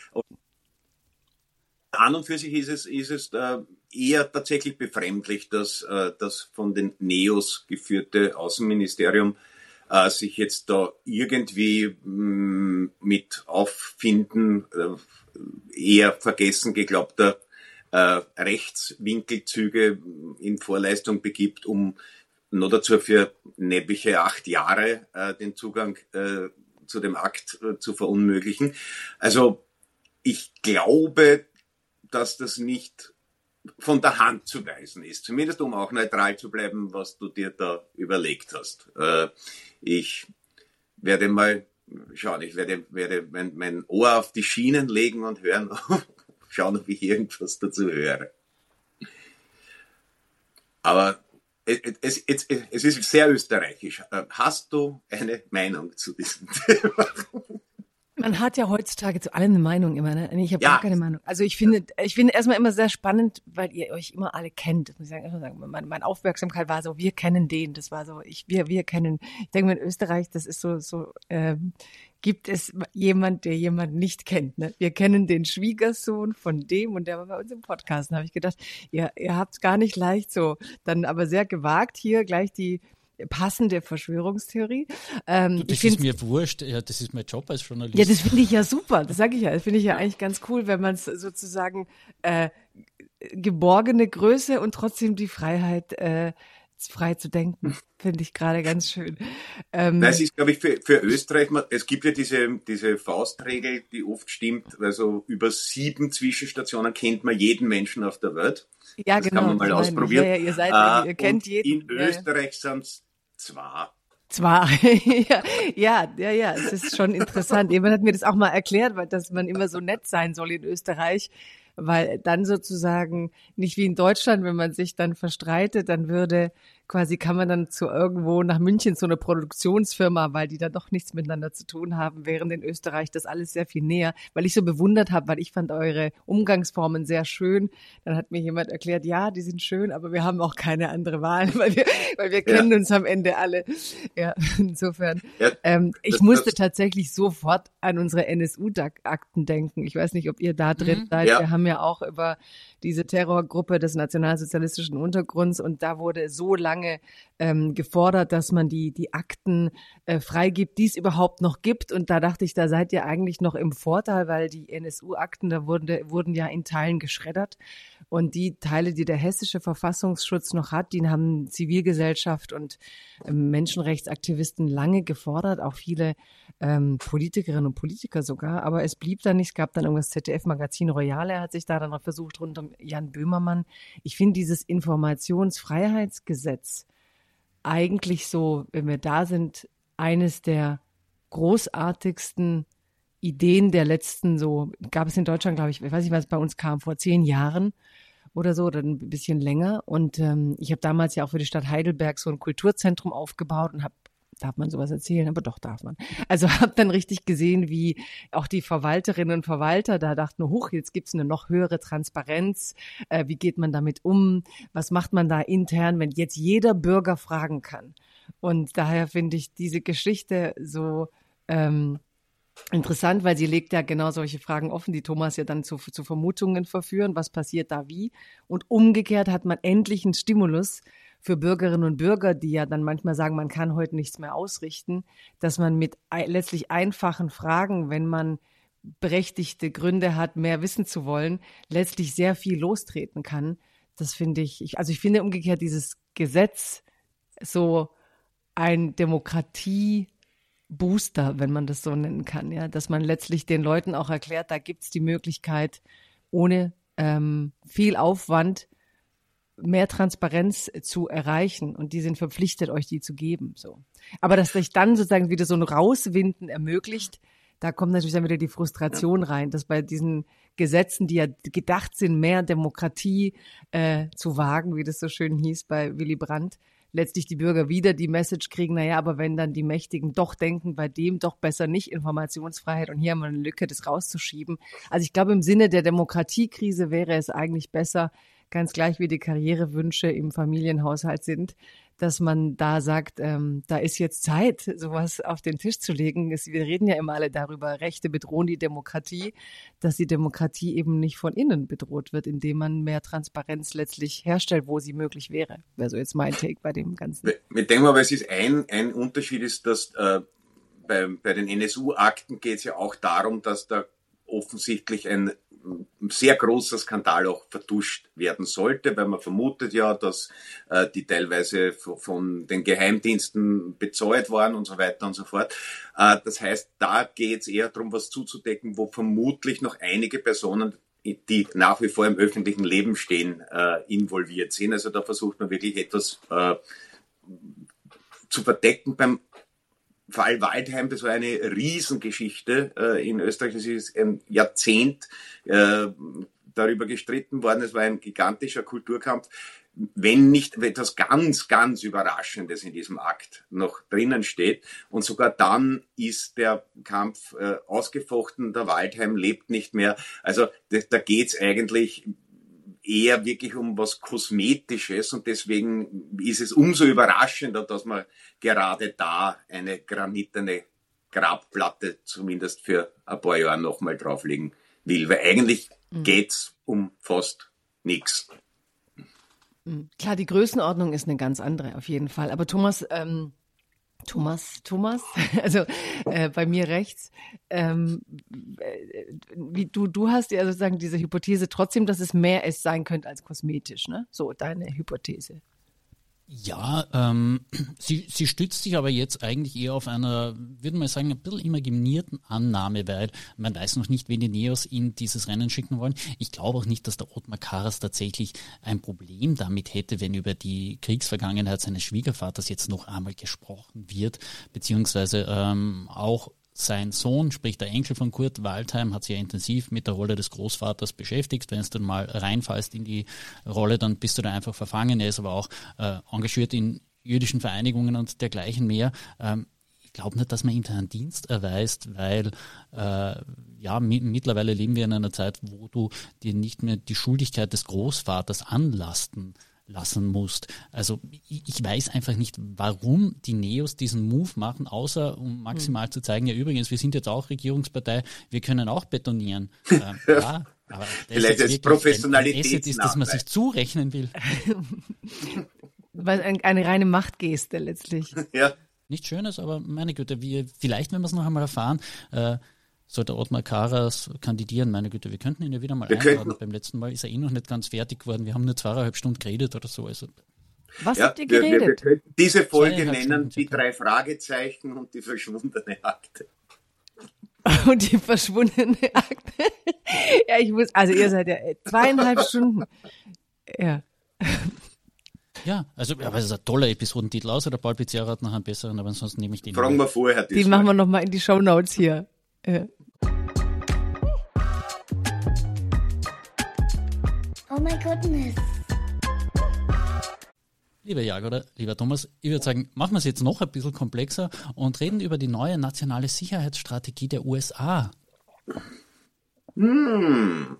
An und für sich ist es eher tatsächlich befremdlich, dass das von den NEOS geführte Außenministerium sich jetzt da irgendwie mit Auffinden eher vergessen geglaubter Rechtswinkelzüge in Vorleistung begibt, um nur dazu für neppige 8 Jahre den Zugang zu dem Akt zu verunmöglichen. Also ich glaube, dass das nicht von der Hand zu weisen ist. Zumindest um auch neutral zu bleiben, was du dir da überlegt hast. Ich werde mal schauen, ich werde mein Ohr auf die Schienen legen und hören, schauen, ob ich irgendwas dazu höre. Aber es ist sehr österreichisch. Hast du eine Meinung zu diesem Thema? Man hat ja heutzutage zu allem eine Meinung immer, ne? Ich habe gar keine Meinung. Also ich finde erstmal immer sehr spannend, weil ihr euch immer alle kennt. Das muss ich sagen. Meine Aufmerksamkeit war so, wir kennen den. Das war so, wir kennen. Ich denke mal, in Österreich, das ist so, gibt es jemand, der jemanden nicht kennt, ne? Wir kennen den Schwiegersohn von dem und der war bei uns im Podcast. Da habe ich gedacht, ihr habt es gar nicht leicht so. Dann aber sehr gewagt hier gleich die passende Verschwörungstheorie. Das ist mir wurscht, ja, das ist mein Job als Journalist. Ja, das finde ich ja super, das sage ich ja. Das finde ich ja eigentlich ganz cool, wenn man es sozusagen geborgene Größe und trotzdem die Freiheit, frei zu denken, finde ich gerade ganz schön. Das ist, glaube ich, für Österreich, es gibt ja diese Faustregel, die oft stimmt, also über 7 Zwischenstationen kennt man jeden Menschen auf der Welt. Ja, das genau. kann man mal ausprobieren. Ja, ihr kennt jeden. In Österreich sind es 2. Ja, es ist schon interessant. Jemand hat mir das auch mal erklärt, dass man immer so nett sein soll in Österreich, weil dann sozusagen nicht wie in Deutschland, wenn man sich dann verstreitet, dann kann man dann zu irgendwo nach München zu einer Produktionsfirma, weil die da doch nichts miteinander zu tun haben, während in Österreich das alles sehr viel näher, weil ich so bewundert habe, weil ich fand eure Umgangsformen sehr schön. Dann hat mir jemand erklärt, ja, die sind schön, aber wir haben auch keine andere Wahl, weil wir kennen uns am Ende alle. Ja, insofern. Ja, ich musste tatsächlich sofort an unsere NSU-Akten denken. Ich weiß nicht, ob ihr da drin seid. Ja. Wir haben ja auch über diese Terrorgruppe des nationalsozialistischen Untergrunds und da wurde so lange gefordert, dass man die Akten freigibt, die es überhaupt noch gibt. Und da dachte ich, da seid ihr eigentlich noch im Vorteil, weil die NSU-Akten, da wurden ja in Teilen geschreddert. Und die Teile, die der hessische Verfassungsschutz noch hat, die haben Zivilgesellschaft und Menschenrechtsaktivisten lange gefordert, auch viele Politikerinnen und Politiker sogar. Aber es blieb dann nicht. Es gab dann irgendwas ZDF-Magazin Royale, hat sich da dann noch versucht, rund um Jan Böhmermann. Ich finde dieses Informationsfreiheitsgesetz eigentlich so, wenn wir da sind, eines der großartigsten Ideen der letzten, so gab es in Deutschland, glaube ich weiß nicht, was bei uns kam, vor 10 Jahren oder so, oder ein bisschen länger. Und ich habe damals ja auch für die Stadt Heidelberg so ein Kulturzentrum aufgebaut und darf man sowas erzählen? Aber doch, darf man. Also habe dann richtig gesehen, wie auch die Verwalterinnen und Verwalter da dachten, huch, jetzt gibt's eine noch höhere Transparenz. Wie geht man damit um? Was macht man da intern, wenn jetzt jeder Bürger fragen kann? Und daher finde ich diese Geschichte so interessant, weil sie legt ja genau solche Fragen offen, die Thomas ja dann zu Vermutungen verführen. Was passiert da wie? Und umgekehrt hat man endlich einen Stimulus für Bürgerinnen und Bürger, die ja dann manchmal sagen, man kann heute nichts mehr ausrichten, dass man mit letztlich einfachen Fragen, wenn man berechtigte Gründe hat, mehr wissen zu wollen, letztlich sehr viel lostreten kann. Das finde ich finde umgekehrt dieses Gesetz so ein Demokratie-Booster, wenn man das so nennen kann, ja, dass man letztlich den Leuten auch erklärt, da gibt's die Möglichkeit, ohne viel Aufwand mehr Transparenz zu erreichen und die sind verpflichtet, euch die zu geben. So. Aber dass sich dann sozusagen wieder so ein Rauswinden ermöglicht, da kommt natürlich dann wieder die Frustration rein, dass bei diesen Gesetzen, die ja gedacht sind, mehr Demokratie zu wagen, wie das so schön hieß bei Willy Brandt, letztlich die Bürger wieder die Message kriegen, naja, aber wenn dann die Mächtigen doch denken, bei dem doch besser nicht Informationsfreiheit und hier haben wir eine Lücke, das rauszuschieben. Also ich glaube, im Sinne der Demokratiekrise wäre es eigentlich besser, ganz gleich wie die Karrierewünsche im Familienhaushalt sind, dass man da sagt, da ist jetzt Zeit, sowas auf den Tisch zu legen. Wir reden ja immer alle darüber, Rechte bedrohen die Demokratie, dass die Demokratie eben nicht von innen bedroht wird, indem man mehr Transparenz letztlich herstellt, wo sie möglich wäre. Wäre so jetzt mein Take bei dem Ganzen. Ich denke mal, aber es ist ein Unterschied ist, dass bei den NSU-Akten geht es ja auch darum, dass da offensichtlich ein sehr großer Skandal auch vertuscht werden sollte, weil man vermutet ja, dass die teilweise von den Geheimdiensten bezahlt waren und so weiter und so fort. Das heißt, da geht es eher darum, was zuzudecken, wo vermutlich noch einige Personen, die nach wie vor im öffentlichen Leben stehen, involviert sind. Also da versucht man wirklich etwas zu verdecken. Beim Fall Waldheim, das war eine Riesengeschichte in Österreich. Es ist ein Jahrzehnt darüber gestritten worden. Es war ein gigantischer Kulturkampf. Wenn nicht etwas ganz, ganz Überraschendes in diesem Akt noch drinnen steht. Und sogar dann ist der Kampf ausgefochten. Der Waldheim lebt nicht mehr. Also da geht's eigentlich eher wirklich um was Kosmetisches und deswegen ist es umso überraschender, dass man gerade da eine granitene Grabplatte zumindest für ein paar Jahre nochmal drauflegen will, weil eigentlich geht's um fast nichts. Klar, die Größenordnung ist eine ganz andere, auf jeden Fall. Aber Thomas, also bei mir rechts, wie du hast ja sozusagen diese Hypothese trotzdem, dass es mehr sein könnte als kosmetisch, ne? So deine Hypothese. Ja, sie stützt sich aber jetzt eigentlich eher auf einer, würde man sagen, ein bisschen imaginierten Annahme, weil man weiß noch nicht, wen die Neos in dieses Rennen schicken wollen. Ich glaube auch nicht, dass der Ottmar Karas tatsächlich ein Problem damit hätte, wenn über die Kriegsvergangenheit seines Schwiegervaters jetzt noch einmal gesprochen wird, beziehungsweise auch sein Sohn, sprich der Enkel von Kurt Waldheim, hat sich ja intensiv mit der Rolle des Großvaters beschäftigt. Wenn du mal reinfallst in die Rolle, dann bist du da einfach verfangen. Er ist aber auch engagiert in jüdischen Vereinigungen und dergleichen mehr. Ich glaube nicht, dass man ihm da einen Dienst erweist, weil mittlerweile leben wir in einer Zeit, wo du dir nicht mehr die Schuldigkeit des Großvaters anlasten lassen musst. Also ich weiß einfach nicht, warum die Neos diesen Move machen, außer um maximal zu zeigen, ja übrigens, wir sind jetzt auch Regierungspartei, wir können auch betonieren. Ja, aber vielleicht ist Professionalität ein Asset ist, dass man sich zurechnen will. Weil eine reine Machtgeste letztlich. Ja. Nichts Schönes, aber meine Güte, vielleicht, wenn wir es noch einmal erfahren, sollte Ottmar Karas kandidieren, meine Güte, wir könnten ihn ja wieder mal einladen. Beim letzten Mal ist er noch nicht ganz fertig geworden. Wir haben nur 2,5 Stunden geredet oder so. Also. Was habt ihr geredet? Wir diese Folge nennen die 3 Fragezeichen und die verschwundene Akte. Und die verschwundene Akte? Ja, also ihr seid ja 2,5 Stunden. Ja. Ja, also aber es ist ein toller Episodentitel, außer der Paul Pizzerra hat noch einen besseren, aber ansonsten nehme ich den. Fragen wir vorher. Den machen wir nochmal in die Shownotes hier. Ja. Oh my goodness. Lieber Jörg oder lieber Thomas, ich würde sagen, machen wir es jetzt noch ein bisschen komplexer und reden über die neue nationale Sicherheitsstrategie der USA. Hm.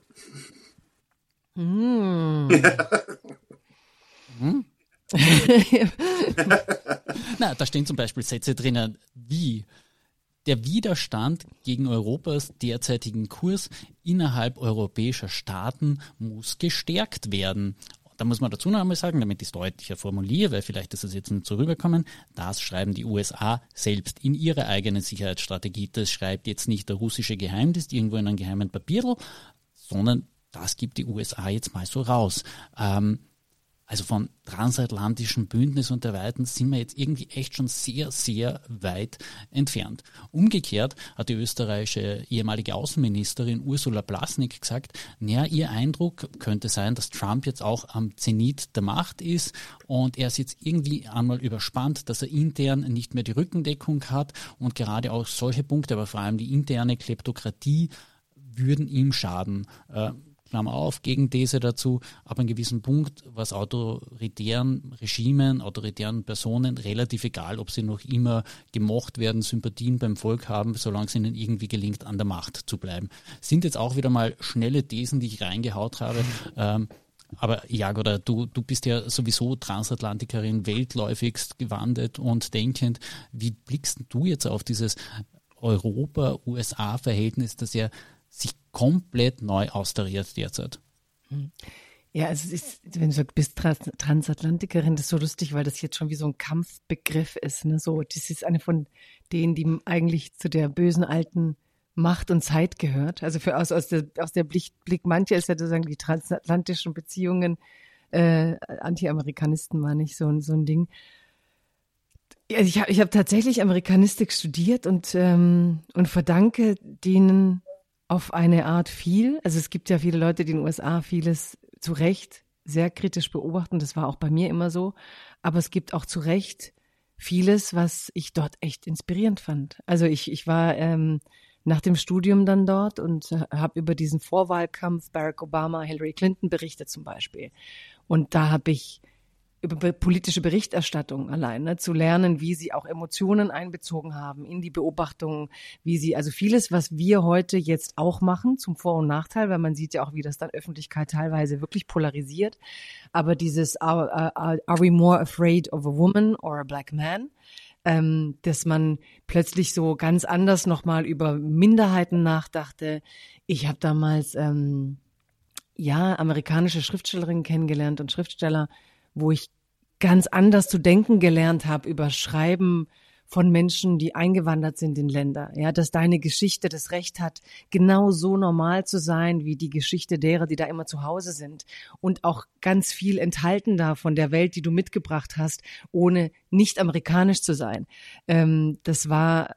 Na, da stehen zum Beispiel Sätze drinnen wie: Der Widerstand gegen Europas derzeitigen Kurs innerhalb europäischer Staaten muss gestärkt werden. Da muss man dazu noch einmal sagen, damit ich es deutlicher formuliere, weil vielleicht ist es jetzt nicht so rüberkommen, das schreiben die USA selbst in ihrer eigenen Sicherheitsstrategie. Das schreibt jetzt nicht der russische Geheimdienst irgendwo in einem geheimen Papierl, sondern das gibt die USA jetzt mal so raus. Also von transatlantischem Bündnis und derweiten sind wir jetzt irgendwie echt schon sehr, sehr weit entfernt. Umgekehrt hat die österreichische ehemalige Außenministerin Ursula Blasnik gesagt, naja, ihr Eindruck könnte sein, dass Trump jetzt auch am Zenit der Macht ist und er ist jetzt irgendwie einmal überspannt, dass er intern nicht mehr die Rückendeckung hat und gerade auch solche Punkte, aber vor allem die interne Kleptokratie würden ihm schaden. Klammer auf, Gegenthese dazu, ab einem gewissen Punkt war es autoritären Regimen, autoritären Personen relativ egal, ob sie noch immer gemocht werden, Sympathien beim Volk haben, solange es ihnen irgendwie gelingt, an der Macht zu bleiben. Sind jetzt auch wieder mal schnelle Thesen, die ich reingehaut habe. Aber Jagoda, du bist ja sowieso Transatlantikerin, weltläufigst gewandet und denkend. Wie blickst du jetzt auf dieses Europa-USA-Verhältnis, das ja sich komplett neu austariert derzeit? Ja, also es ist, wenn du sagst, du bist Transatlantikerin, das ist so lustig, weil das jetzt schon wie so ein Kampfbegriff ist. Ne? So, das ist eine von denen, die eigentlich zu der bösen alten Macht und Zeit gehört. Also aus der Blick mancher ist ja sozusagen die transatlantischen Beziehungen, Anti-Amerikanisten war nicht so ein Ding. Also ich hab tatsächlich Amerikanistik studiert und verdanke denen auf eine Art viel. Also es gibt ja viele Leute, die in den USA vieles zu Recht sehr kritisch beobachten. Das war auch bei mir immer so. Aber es gibt auch zu Recht vieles, was ich dort echt inspirierend fand. Also ich war nach dem Studium dann dort und habe über diesen Vorwahlkampf Barack Obama, Hillary Clinton berichtet zum Beispiel. Und da habe ich über politische Berichterstattung allein, ne, zu lernen, wie sie auch Emotionen einbezogen haben in die Beobachtungen, wie sie, also vieles, was wir heute jetzt auch machen, zum Vor- und Nachteil, weil man sieht ja auch, wie das dann Öffentlichkeit teilweise wirklich polarisiert. Aber dieses are we more afraid of a woman or a black man? Dass man plötzlich so ganz anders nochmal über Minderheiten nachdachte. Ich habe damals amerikanische Schriftstellerinnen kennengelernt und Schriftsteller, wo ich ganz anders zu denken gelernt habe über Schreiben von Menschen, die eingewandert sind in Länder. Ja, dass deine Geschichte das Recht hat, genau so normal zu sein wie die Geschichte derer, die da immer zu Hause sind. Und auch ganz viel enthalten da von der Welt, die du mitgebracht hast, ohne nicht amerikanisch zu sein. Das war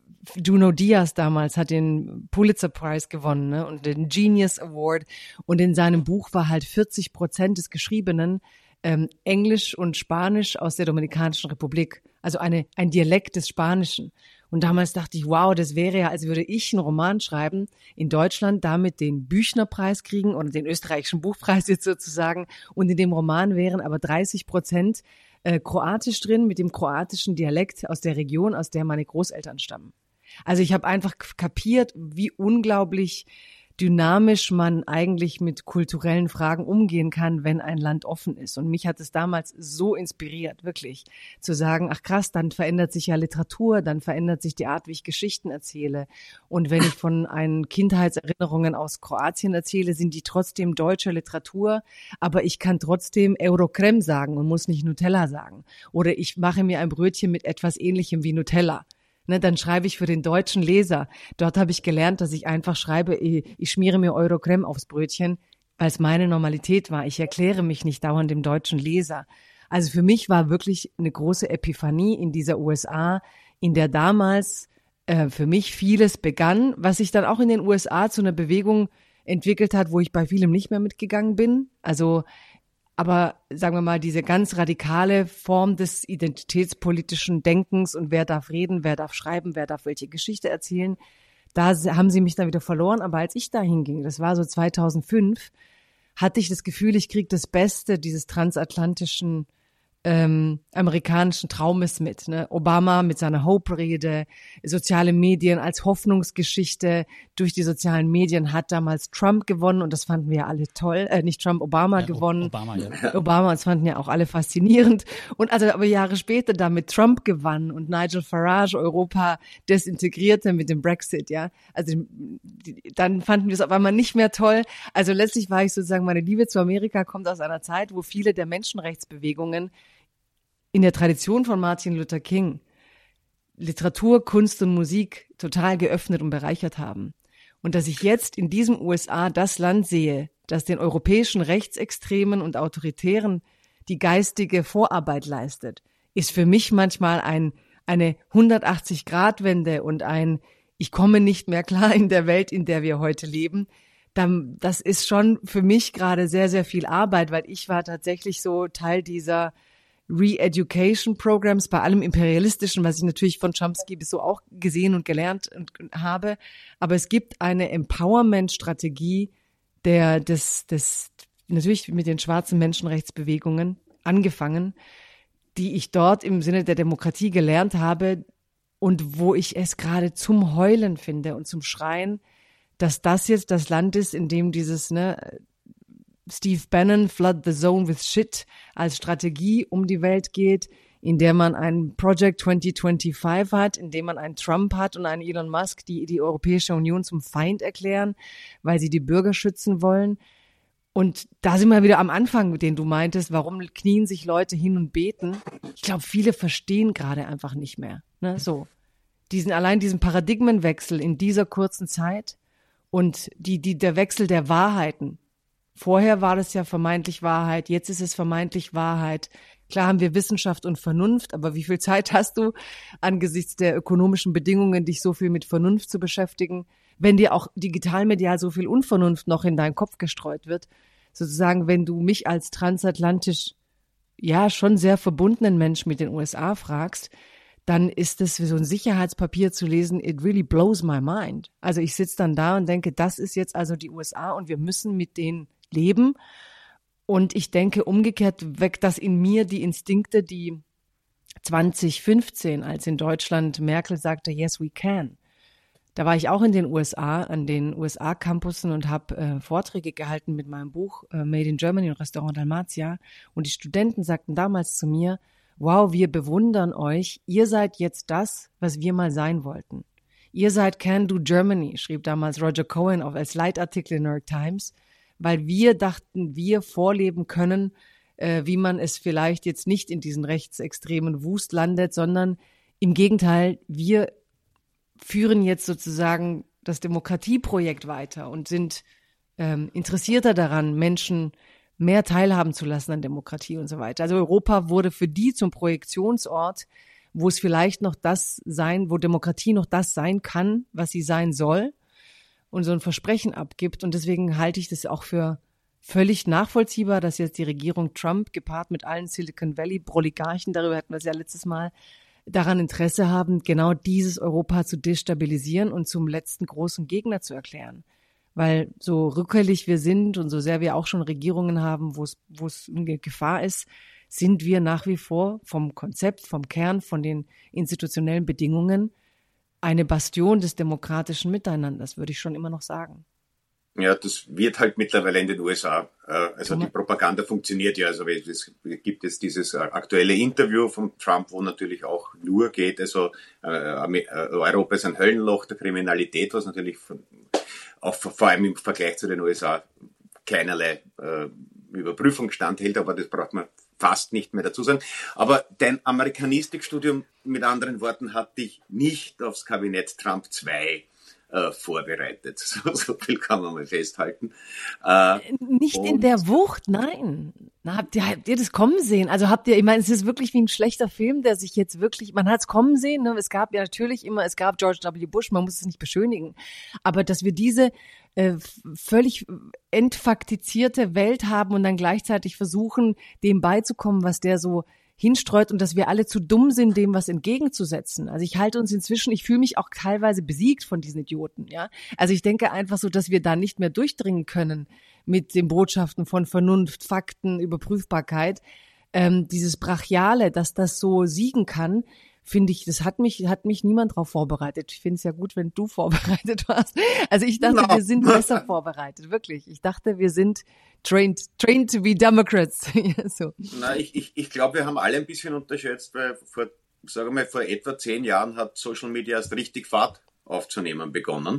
Junot Díaz damals hat den Pulitzer Prize gewonnen, ne, und den Genius Award. Und in seinem Buch war halt 40% des Geschriebenen Englisch und Spanisch aus der Dominikanischen Republik. Also ein Dialekt des Spanischen. Und damals dachte ich, wow, das wäre ja, als würde ich einen Roman schreiben, in Deutschland damit den Büchner-Preis kriegen oder den österreichischen Buchpreis jetzt sozusagen. Und in dem Roman wären aber 30% Kroatisch drin mit dem kroatischen Dialekt aus der Region, aus der meine Großeltern stammen. Also ich habe einfach kapiert, wie unglaublich dynamisch man eigentlich mit kulturellen Fragen umgehen kann, wenn ein Land offen ist. Und mich hat es damals so inspiriert, wirklich, zu sagen, ach krass, dann verändert sich ja Literatur, dann verändert sich die Art, wie ich Geschichten erzähle. Und wenn ich von einen Kindheitserinnerungen aus Kroatien erzähle, sind die trotzdem deutsche Literatur, aber ich kann trotzdem Eurocreme sagen und muss nicht Nutella sagen. Oder ich mache mir ein Brötchen mit etwas Ähnlichem wie Nutella. Ne, dann schreibe ich für den deutschen Leser. Dort habe ich gelernt, dass ich einfach schreibe, ich schmiere mir Eurocreme aufs Brötchen, weil es meine Normalität war. Ich erkläre mich nicht dauernd dem deutschen Leser. Also für mich war wirklich eine große Epiphanie in dieser USA, in der damals für mich vieles begann, was sich dann auch in den USA zu einer Bewegung entwickelt hat, wo ich bei vielem nicht mehr mitgegangen bin. Also aber sagen wir mal, diese ganz radikale Form des identitätspolitischen Denkens und wer darf reden, wer darf schreiben, wer darf welche Geschichte erzählen, da haben sie mich dann wieder verloren. Aber als ich da hinging, das war so 2005, hatte ich das Gefühl, ich kriege das Beste dieses transatlantischen amerikanischen Traumes mit. Ne? Obama mit seiner Hope-Rede, soziale Medien als Hoffnungsgeschichte. Durch die sozialen Medien hat damals Trump gewonnen und das fanden wir ja alle toll. Nicht Trump, Obama gewonnen. Obama, das fanden ja auch alle faszinierend. Und also aber Jahre später dann mit Trump gewann und Nigel Farage Europa desintegrierte mit dem Brexit. Ja, also dann fanden wir es auf einmal nicht mehr toll. Also letztlich war ich sozusagen, meine Liebe zu Amerika kommt aus einer Zeit, wo viele der Menschenrechtsbewegungen in der Tradition von Martin Luther King Literatur, Kunst und Musik total geöffnet und bereichert haben. Und dass ich jetzt in diesem USA das Land sehe, das den europäischen Rechtsextremen und Autoritären die geistige Vorarbeit leistet, ist für mich manchmal eine 180-Grad-Wende und ich komme nicht mehr klar in der Welt, in der wir heute leben. Das ist schon für mich gerade sehr, sehr viel Arbeit, weil ich war tatsächlich so Teil dieser Re-Education-Programs bei allem Imperialistischen, was ich natürlich von Chomsky bis so auch gesehen und gelernt und habe. Aber es gibt eine Empowerment-Strategie, natürlich mit den schwarzen Menschenrechtsbewegungen angefangen, die ich dort im Sinne der Demokratie gelernt habe und wo ich es gerade zum Heulen finde und zum Schreien, dass das jetzt das Land ist, in dem dieses, Steve Bannon, Flood the Zone with Shit, als Strategie um die Welt geht, in der man ein Project 2025 hat, in dem man einen Trump hat und einen Elon Musk, die Europäische Union zum Feind erklären, weil sie die Bürger schützen wollen. Und da sind wir wieder am Anfang, den du meintest, warum knien sich Leute hin und beten? Ich glaube, viele verstehen gerade einfach nicht mehr. So. Diesen Paradigmenwechsel in dieser kurzen Zeit und der Wechsel der Wahrheiten. Vorher war das ja vermeintlich Wahrheit, jetzt ist es vermeintlich Wahrheit. Klar haben wir Wissenschaft und Vernunft, aber wie viel Zeit hast du angesichts der ökonomischen Bedingungen, dich so viel mit Vernunft zu beschäftigen, wenn dir auch digital-medial so viel Unvernunft noch in deinen Kopf gestreut wird? Sozusagen, wenn du mich als transatlantisch, ja, schon sehr verbundenen Mensch mit den USA fragst, dann ist es wie so ein Sicherheitspapier zu lesen, it really blows my mind. Also ich sitze dann da und denke, das ist jetzt also die USA und wir müssen mit denen leben. Und ich denke umgekehrt weckt das in mir die Instinkte, die 2015, als in Deutschland Merkel sagte, yes, we can. Da war ich auch in den USA, an den USA-Campussen und habe Vorträge gehalten mit meinem Buch Made in Germany und Restaurant Dalmatia. Und die Studenten sagten damals zu mir, wow, wir bewundern euch, ihr seid jetzt das, was wir mal sein wollten. Ihr seid Can Do Germany, schrieb damals Roger Cohen als Leitartikel in New York Times, weil wir dachten, wir vorleben können, wie man es vielleicht jetzt nicht in diesen rechtsextremen Wust landet, sondern im Gegenteil, wir führen jetzt sozusagen das Demokratieprojekt weiter und sind interessierter daran, Menschen mehr teilhaben zu lassen an Demokratie und so weiter. Also Europa wurde für die zum Projektionsort, wo es vielleicht noch wo Demokratie noch das sein kann, was sie sein soll und so ein Versprechen abgibt. Und deswegen halte ich das auch für völlig nachvollziehbar, dass jetzt die Regierung Trump gepaart mit allen Silicon Valley Oligarchen, darüber hatten wir es ja letztes Mal, daran Interesse haben, genau dieses Europa zu destabilisieren und zum letzten großen Gegner zu erklären. Weil so rückfällig wir sind und so sehr wir auch schon Regierungen haben, wo es eine Gefahr ist, sind wir nach wie vor vom Konzept, vom Kern, von den institutionellen Bedingungen eine Bastion des demokratischen Miteinanders, würde ich schon immer noch sagen. Ja, das wird halt mittlerweile in den USA. Also die Propaganda funktioniert ja. Also es gibt jetzt dieses aktuelle Interview von Trump, wo natürlich auch nur geht, also Europa ist ein Höllenloch der Kriminalität, was natürlich auch vor allem im Vergleich zu den USA keinerlei Überprüfung standhält, aber das braucht man fast nicht mehr dazu sagen. Aber dein Amerikanistikstudium, mit anderen Worten, hat dich nicht aufs Kabinett Trump 2 vorbereitet. So viel kann man mal festhalten. Nicht in der Wucht, nein. Habt ihr das kommen sehen? Also ich meine, es ist wirklich wie ein schlechter Film, der sich jetzt wirklich, man hat es kommen sehen, ne? Es gab George W. Bush, man muss es nicht beschönigen. Aber dass wir diese völlig entfaktizierte Welt haben und dann gleichzeitig versuchen, dem beizukommen, was der so hinstreut und dass wir alle zu dumm sind, dem was entgegenzusetzen. Also ich fühle mich auch teilweise besiegt von diesen Idioten, ja. Also ich denke einfach so, dass wir da nicht mehr durchdringen können mit den Botschaften von Vernunft, Fakten, Überprüfbarkeit. Dieses Brachiale, dass das so siegen kann, finde ich, das hat mich niemand drauf vorbereitet. Ich finde es ja gut, wenn du vorbereitet warst. Also ich dachte, wir sind besser vorbereitet, wirklich. Ich dachte, wir sind trained to be Democrats. So. Na, ich glaube, wir haben alle ein bisschen unterschätzt, weil vor etwa 10 Jahren hat Social Media erst richtig Fahrt aufzunehmen begonnen.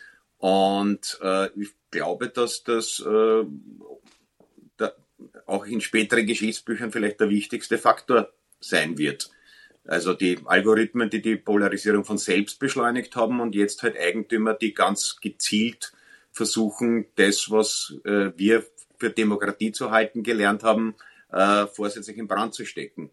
Und ich glaube, dass das auch in späteren Geschichtsbüchern vielleicht der wichtigste Faktor sein wird. Also die Algorithmen, die Polarisierung von selbst beschleunigt haben und jetzt halt Eigentümer, die ganz gezielt versuchen, das, was wir für Demokratie zu halten gelernt haben, vorsätzlich in Brand zu stecken.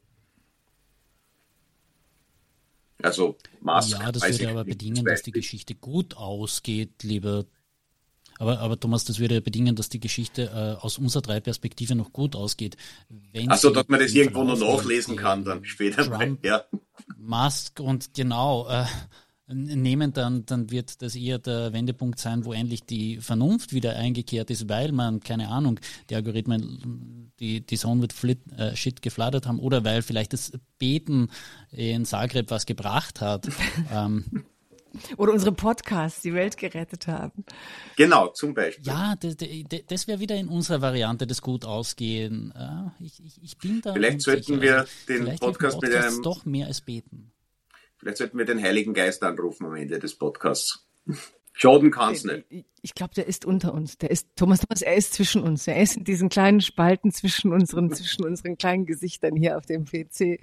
Also Musk. Ja, das würde aber bedingen, dass die Geschichte gut ausgeht, lieber. Aber Thomas, das würde bedingen, dass die Geschichte aus unserer drei Perspektive noch gut ausgeht. Achso, dass man das irgendwo noch nachlesen kann dann später. Trump, ja. Musk und genau nehmen, dann wird das eher der Wendepunkt sein, wo endlich die Vernunft wieder eingekehrt ist, weil man, keine Ahnung, die Algorithmen, die Sonne wird shit geflattert haben oder weil vielleicht das Beten in Zagreb was gebracht hat. Oder unsere Podcasts die Welt gerettet haben. Genau, zum Beispiel. Ja, das wäre wieder in unserer Variante des gut ausgehen. Ich bin da. Vielleicht sollten wir den Podcast mit einem doch mehr als beten. Vielleicht sollten wir den Heiligen Geist anrufen am Ende des Podcasts. Schaden kann es nicht. Ich glaube, der ist unter uns. Thomas, er ist zwischen uns. Er ist in diesen kleinen Spalten zwischen unseren kleinen Gesichtern hier auf dem PC.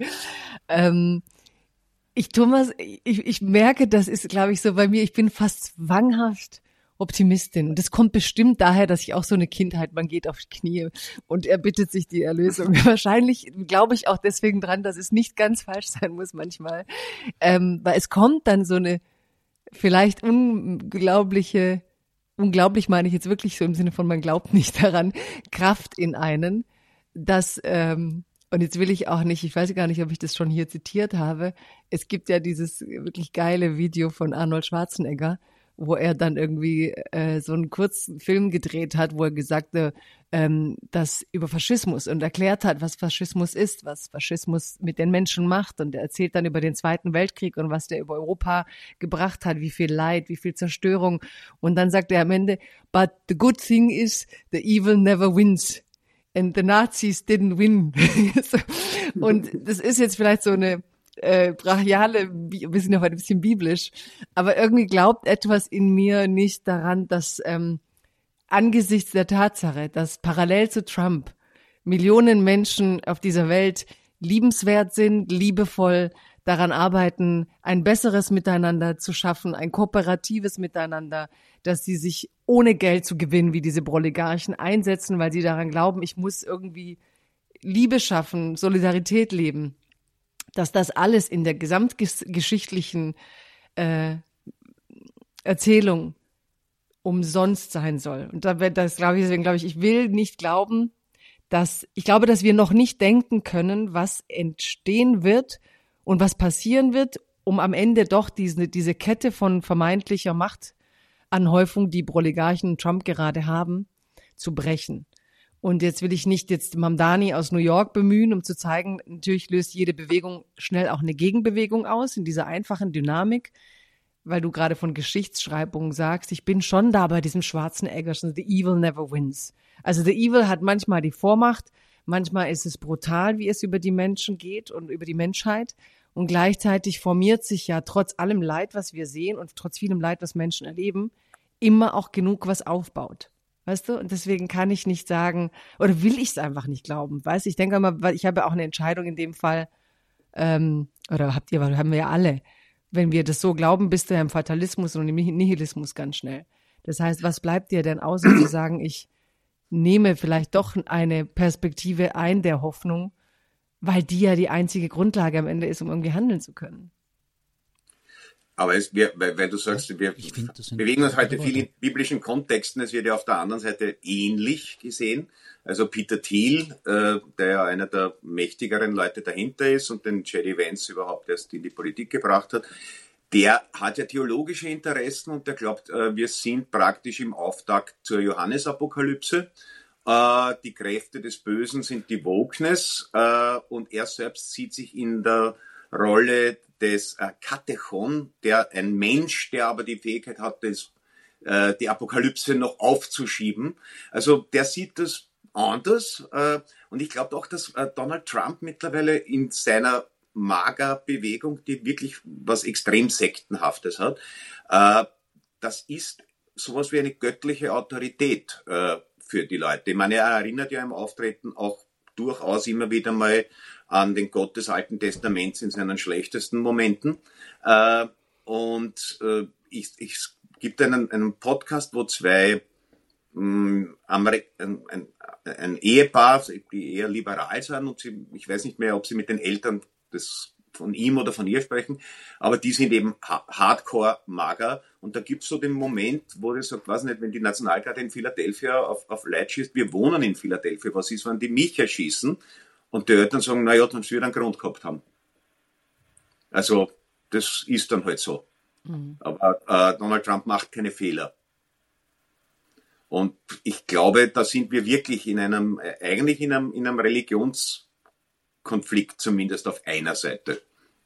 Ich merke, das ist, glaube ich, so bei mir, ich bin fast zwanghaft Optimistin. Und das kommt bestimmt daher, dass ich auch so eine Kindheit, man geht auf die Knie und er bittet sich die Erlösung. Wahrscheinlich glaube ich auch deswegen dran, dass es nicht ganz falsch sein muss manchmal. Weil es kommt dann so eine vielleicht unglaublich meine ich jetzt wirklich so im Sinne von man glaubt nicht daran, Kraft in einen, dass und jetzt will ich auch nicht, ich weiß gar nicht, ob ich das schon hier zitiert habe, es gibt ja dieses wirklich geile Video von Arnold Schwarzenegger, wo er dann irgendwie so einen kurzen Film gedreht hat, wo er gesagt hat, das über Faschismus und erklärt hat, was Faschismus ist, was Faschismus mit den Menschen macht. Und er erzählt dann über den Zweiten Weltkrieg und was der über Europa gebracht hat, wie viel Leid, wie viel Zerstörung. Und dann sagt er am Ende, but the good thing is, the evil never wins. And the Nazis didn't win. Und das ist jetzt vielleicht so eine brachiale, wir sind ja heute ein bisschen biblisch, aber irgendwie glaubt etwas in mir nicht daran, dass angesichts der Tatsache, dass parallel zu Trump Millionen Menschen auf dieser Welt liebenswert sind, liebevoll daran arbeiten, ein besseres Miteinander zu schaffen, ein kooperatives Miteinander, dass sie sich ohne Geld zu gewinnen, wie diese Oligarchen einsetzen, weil sie daran glauben, ich muss irgendwie Liebe schaffen, Solidarität leben, dass das alles in der gesamtgeschichtlichen Erzählung umsonst sein soll. Und deswegen glaube ich, ich will nicht glauben, ich glaube, dass wir noch nicht denken können, was entstehen wird und was passieren wird, um am Ende doch diese Kette von vermeintlicher Machtanhäufung, die Oligarchen und Trump gerade haben, zu brechen. Und jetzt will ich nicht Mamdani aus New York bemühen, um zu zeigen, natürlich löst jede Bewegung schnell auch eine Gegenbewegung aus in dieser einfachen Dynamik, weil du gerade von Geschichtsschreibung sagst, ich bin schon da bei diesem Schwarzenegger, the evil never wins. Also the evil hat manchmal die Vormacht, manchmal ist es brutal, wie es über die Menschen geht und über die Menschheit. Und gleichzeitig formiert sich ja trotz allem Leid, was wir sehen und trotz vielem Leid, was Menschen erleben, immer auch genug, was aufbaut. Weißt du? Und deswegen kann ich nicht sagen, oder will ich es einfach nicht glauben. Weißt du, ich denke mal, weil ich habe ja auch eine Entscheidung in dem Fall, haben wir ja alle. Wenn wir das so glauben, bist du ja im Fatalismus und im Nihilismus ganz schnell. Das heißt, was bleibt dir denn außer zu sagen, ich nehme vielleicht doch eine Perspektive ein der Hoffnung, weil die ja die einzige Grundlage am Ende ist, um irgendwie handeln zu können. Aber weil du sagst, wir bewegen uns heute viel in biblischen Kontexten, es wird ja auf der anderen Seite ähnlich gesehen. Also Peter Thiel, der ja einer der mächtigeren Leute dahinter ist und den J.D. Vance überhaupt erst in die Politik gebracht hat, der hat ja theologische Interessen und der glaubt, wir sind praktisch im Auftakt zur Johannesapokalypse. Die Kräfte des Bösen sind die Wokeness und er selbst sieht sich in der Rolle des Katechon, ein Mensch, der aber die Fähigkeit hat, die Apokalypse noch aufzuschieben. Also der sieht das anders und ich glaube auch, dass Donald Trump mittlerweile in seiner MAGA-Bewegung, die wirklich was extrem Sektenhaftes hat, das ist sowas wie eine göttliche Autorität für die Leute. Ich meine, er erinnert ja im Auftreten auch durchaus immer wieder mal an den Gott des Alten Testaments in seinen schlechtesten Momenten. Es gibt einen Podcast, wo zwei ein Ehepaar, die eher liberal sind und ich weiß nicht mehr, ob sie mit den Eltern von ihm oder von ihr sprechen, aber die sind eben hardcore mager und da gibt's so den Moment, wo ich sage, weiß nicht, wenn die Nationalgarde in Philadelphia auf Leute schießt, wir wohnen in Philadelphia, was ist, wenn die mich erschießen und die Eltern sagen, naja, dann wird einen Grund gehabt haben. Also, das ist dann halt so. Aber Donald Trump macht keine Fehler. Und ich glaube, da sind wir wirklich eigentlich in einem Religionskonflikt, zumindest auf einer Seite.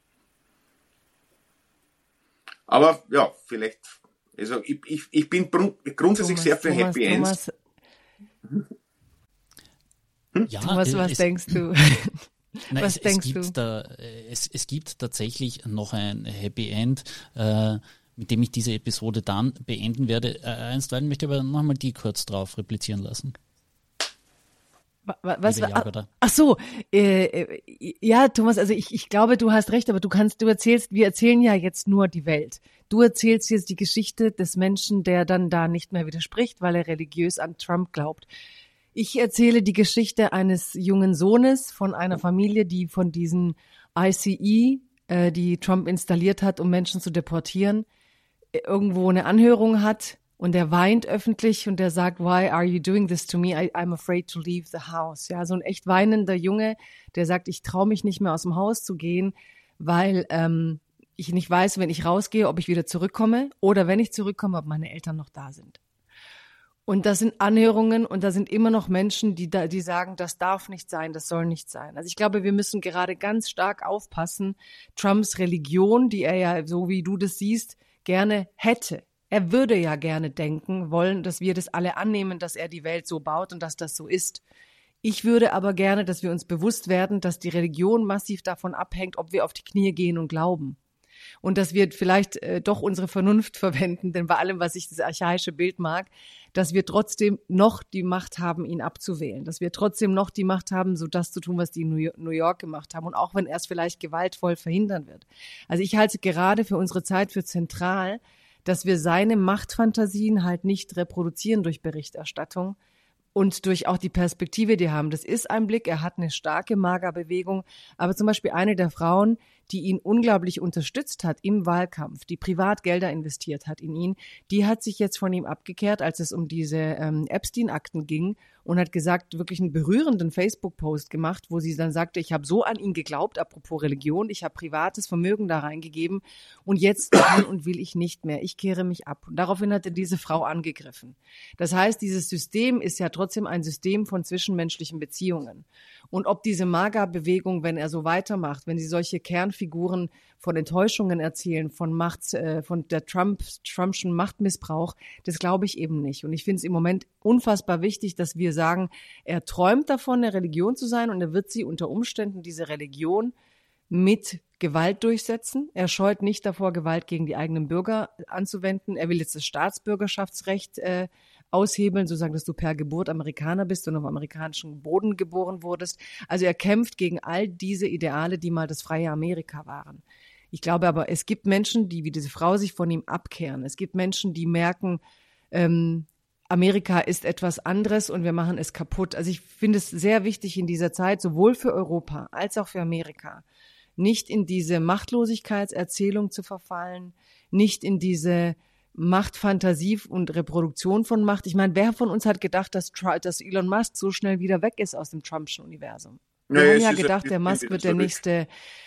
Aber ja, vielleicht, also ich bin grundsätzlich sehr für Happy Ends. Ja, Thomas, was denkst du? Nein, Was denkst du? Es gibt tatsächlich noch ein Happy End, mit dem ich diese Episode dann beenden werde. Einstweilen möchte ich aber nochmal die kurz drauf replizieren lassen. Was? Ach so, ja, Thomas, also ich glaube, du hast recht, aber wir erzählen ja jetzt nur die Welt. Du erzählst jetzt die Geschichte des Menschen, der dann da nicht mehr widerspricht, weil er religiös an Trump glaubt. Ich erzähle die Geschichte eines jungen Sohnes von einer Familie, die von diesen ICE, die Trump installiert hat, um Menschen zu deportieren, irgendwo eine Anhörung hat und der weint öffentlich und der sagt, why are you doing this to me? I'm afraid to leave the house. Ja, so ein echt weinender Junge, der sagt, ich traue mich nicht mehr aus dem Haus zu gehen, weil ich nicht weiß, wenn ich rausgehe, ob ich wieder zurückkomme oder wenn ich zurückkomme, ob meine Eltern noch da sind. Und das sind Anhörungen und da sind immer noch Menschen, die sagen, das darf nicht sein, das soll nicht sein. Also ich glaube, wir müssen gerade ganz stark aufpassen, Trumps Religion, die er ja, so wie du das siehst, gerne hätte. Er würde ja gerne denken wollen, dass wir das alle annehmen, dass er die Welt so baut und dass das so ist. Ich würde aber gerne, dass wir uns bewusst werden, dass die Religion massiv davon abhängt, ob wir auf die Knie gehen und glauben. Und dass wir vielleicht doch unsere Vernunft verwenden, denn bei allem, was ich das archaische Bild mag, dass wir trotzdem noch die Macht haben, ihn abzuwählen. Dass wir trotzdem noch die Macht haben, so das zu tun, was die in New York gemacht haben. Und auch wenn er es vielleicht gewaltvoll verhindern wird. Also ich halte gerade für unsere Zeit für zentral, dass wir seine Machtfantasien halt nicht reproduzieren durch Berichterstattung und durch auch die Perspektive, die haben. Das ist ein Blick, er hat eine starke Magerbewegung, aber zum Beispiel eine der Frauen, die ihn unglaublich unterstützt hat im Wahlkampf, die Privatgelder investiert hat in ihn, die hat sich jetzt von ihm abgekehrt, als es um diese Epstein-Akten ging und hat gesagt, wirklich einen berührenden Facebook-Post gemacht, wo sie dann sagte, ich habe so an ihn geglaubt, apropos Religion, ich habe privates Vermögen da reingegeben und jetzt kann und will ich nicht mehr, ich kehre mich ab. Und daraufhin hat er diese Frau angegriffen. Das heißt, dieses System ist ja trotzdem ein System von zwischenmenschlichen Beziehungen. Und ob diese MAGA-Bewegung, wenn er so weitermacht, wenn sie solche Kernfiguren von Enttäuschungen erzählen, von der Trumpschen Machtmissbrauch, das glaube ich eben nicht. Und ich finde es im Moment unfassbar wichtig, dass wir sagen, er träumt davon, eine Religion zu sein und er wird sie unter Umständen, diese Religion, mit Gewalt durchsetzen. Er scheut nicht davor, Gewalt gegen die eigenen Bürger anzuwenden. Er will jetzt das Staatsbürgerschaftsrecht aushebeln, sozusagen, dass du per Geburt Amerikaner bist und auf amerikanischem Boden geboren wurdest. Also er kämpft gegen all diese Ideale, die mal das freie Amerika waren. Ich glaube aber, es gibt Menschen, die wie diese Frau sich von ihm abkehren. Es gibt Menschen, die merken, Amerika ist etwas anderes und wir machen es kaputt. Also ich finde es sehr wichtig in dieser Zeit, sowohl für Europa als auch für Amerika, nicht in diese Machtlosigkeitserzählung zu verfallen, nicht in diese Machtfantasie und Reproduktion von Macht. Ich meine, wer von uns hat gedacht, dass Elon Musk so schnell wieder weg ist aus dem Trumpschen Universum? Wir haben ja gedacht, der Musk wird der nächste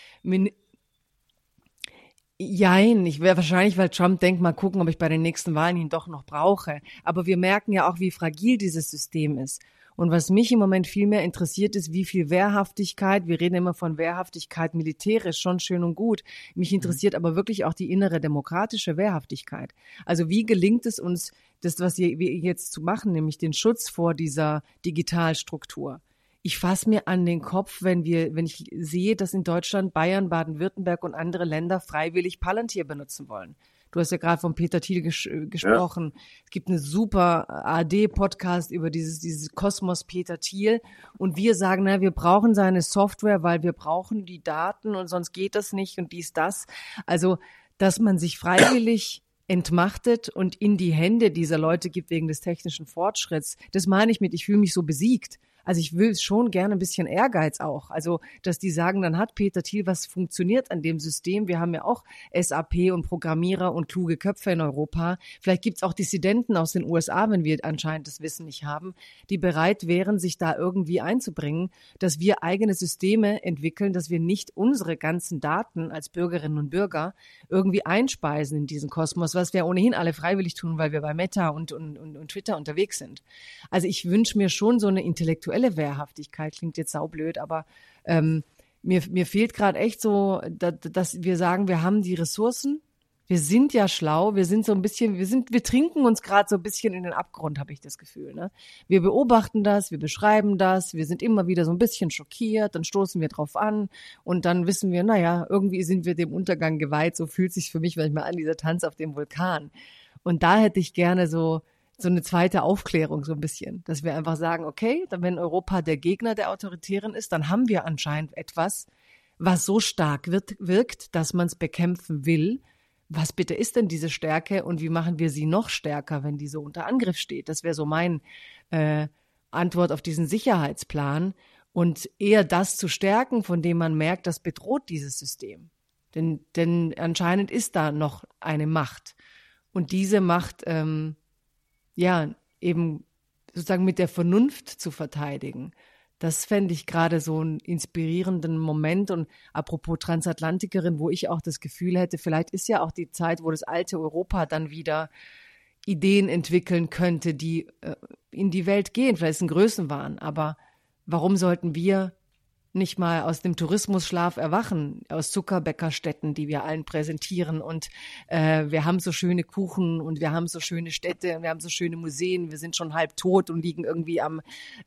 Jein, ich wäre wahrscheinlich, weil Trump denkt, mal gucken, ob ich bei den nächsten Wahlen ihn doch noch brauche. Aber wir merken ja auch, wie fragil dieses System ist. Und was mich im Moment viel mehr interessiert, ist, wie viel Wehrhaftigkeit, wir reden immer von Wehrhaftigkeit militärisch, schon schön und gut. Mich interessiert aber wirklich auch die innere demokratische Wehrhaftigkeit. Also wie gelingt es uns, das, was wir jetzt zu machen, nämlich den Schutz vor dieser Digitalstruktur? Ich fasse mir an den Kopf, wenn ich sehe, dass in Deutschland, Bayern, Baden-Württemberg und andere Länder freiwillig Palantir benutzen wollen. Du hast ja gerade von Peter Thiel gesprochen. Ja. Es gibt eine super ARD-Podcast über dieses Kosmos Peter Thiel. Und wir sagen, wir brauchen seine Software, weil wir brauchen die Daten und sonst geht das nicht und dies, das. Also, dass man sich freiwillig entmachtet und in die Hände dieser Leute gibt wegen des technischen Fortschritts. Das meine ich mit, ich fühle mich so besiegt. Also ich will schon gerne ein bisschen Ehrgeiz auch. Also, dass die sagen, dann hat Peter Thiel was funktioniert an dem System. Wir haben ja auch SAP und Programmierer und kluge Köpfe in Europa. Vielleicht gibt's auch Dissidenten aus den USA, wenn wir anscheinend das Wissen nicht haben, die bereit wären, sich da irgendwie einzubringen, dass wir eigene Systeme entwickeln, dass wir nicht unsere ganzen Daten als Bürgerinnen und Bürger irgendwie einspeisen in diesen Kosmos, was wir ohnehin alle freiwillig tun, weil wir bei Meta und Twitter unterwegs sind. Also ich wünsche mir schon so eine intellektuelle Wehrhaftigkeit, klingt jetzt saublöd, aber mir fehlt gerade echt so, dass wir sagen, wir haben die Ressourcen, wir sind ja schlau, wir sind so ein bisschen, wir trinken uns gerade so ein bisschen in den Abgrund, habe ich das Gefühl. Ne? Wir beobachten das, wir beschreiben das, wir sind immer wieder so ein bisschen schockiert, dann stoßen wir drauf an und dann wissen wir, naja, irgendwie sind wir dem Untergang geweiht, so fühlt sich für mich manchmal an, dieser Tanz auf dem Vulkan. Und da hätte ich gerne so eine zweite Aufklärung so ein bisschen, dass wir einfach sagen, okay, dann wenn Europa der Gegner der Autoritären ist, dann haben wir anscheinend etwas, was so stark wirkt, dass man es bekämpfen will. Was bitte ist denn diese Stärke und wie machen wir sie noch stärker, wenn die so unter Angriff steht? Das wäre so mein Antwort auf diesen Sicherheitsplan und eher das zu stärken, von dem man merkt, das bedroht dieses System. Denn anscheinend ist da noch eine Macht und diese Macht eben sozusagen mit der Vernunft zu verteidigen. Das fände ich gerade so einen inspirierenden Moment. Und apropos Transatlantikerin, wo ich auch das Gefühl hätte, vielleicht ist ja auch die Zeit, wo das alte Europa dann wieder Ideen entwickeln könnte, die in die Welt gehen. Vielleicht ist es ein Größenwahn, aber warum sollten wir nicht mal aus dem Tourismusschlaf erwachen, aus Zuckerbäckerstätten, die wir allen präsentieren und wir haben so schöne Kuchen und wir haben so schöne Städte und wir haben so schöne Museen, wir sind schon halb tot und liegen irgendwie am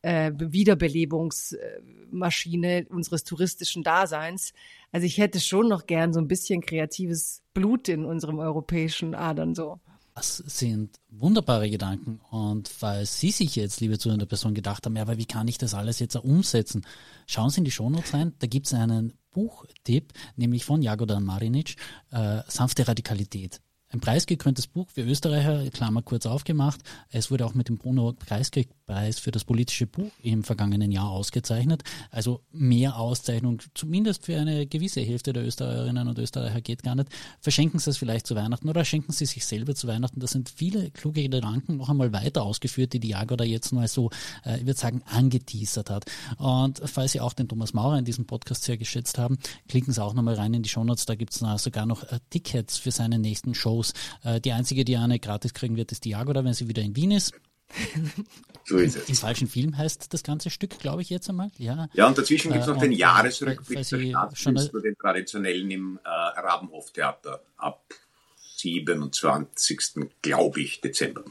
Wiederbelebungsmaschine unseres touristischen Daseins. Also ich hätte schon noch gern so ein bisschen kreatives Blut in unserem europäischen Adern so. Das sind wunderbare Gedanken und falls Sie sich jetzt, liebe zuhörende Person, gedacht haben, ja, aber wie kann ich das alles jetzt umsetzen? Schauen Sie in die Shownotes rein, da gibt es einen Buchtipp, nämlich von Jagoda Marinic, Sanfte Radikalität. Ein preisgekröntes Buch für Österreicher, Klammer kurz aufgemacht. Es wurde auch mit dem Bruno-Kreisky-Preis für das politische Buch im vergangenen Jahr ausgezeichnet. Also mehr Auszeichnung, zumindest für eine gewisse Hälfte der Österreicherinnen und Österreicher geht gar nicht. Verschenken Sie es vielleicht zu Weihnachten oder schenken Sie sich selber zu Weihnachten. Das sind viele kluge Gedanken noch einmal weiter ausgeführt, die Jagoda jetzt mal so, ich würde sagen, angeteasert hat. Und falls Sie auch den Thomas Maurer in diesem Podcast sehr geschätzt haben, klicken Sie auch nochmal rein in die Shownotes. Da gibt es sogar noch Tickets für seine nächsten Shows. Die einzige, die eine gratis kriegen wird, ist die Jagoda, wenn sie wieder in Wien ist. So ist es. Im falschen Film heißt das ganze Stück, glaube ich, jetzt einmal. Ja, und dazwischen gibt es noch den Jahresrückblick der Staatskünstler, den traditionellen im Rabenhof-Theater ab 27. glaube ich, Dezember.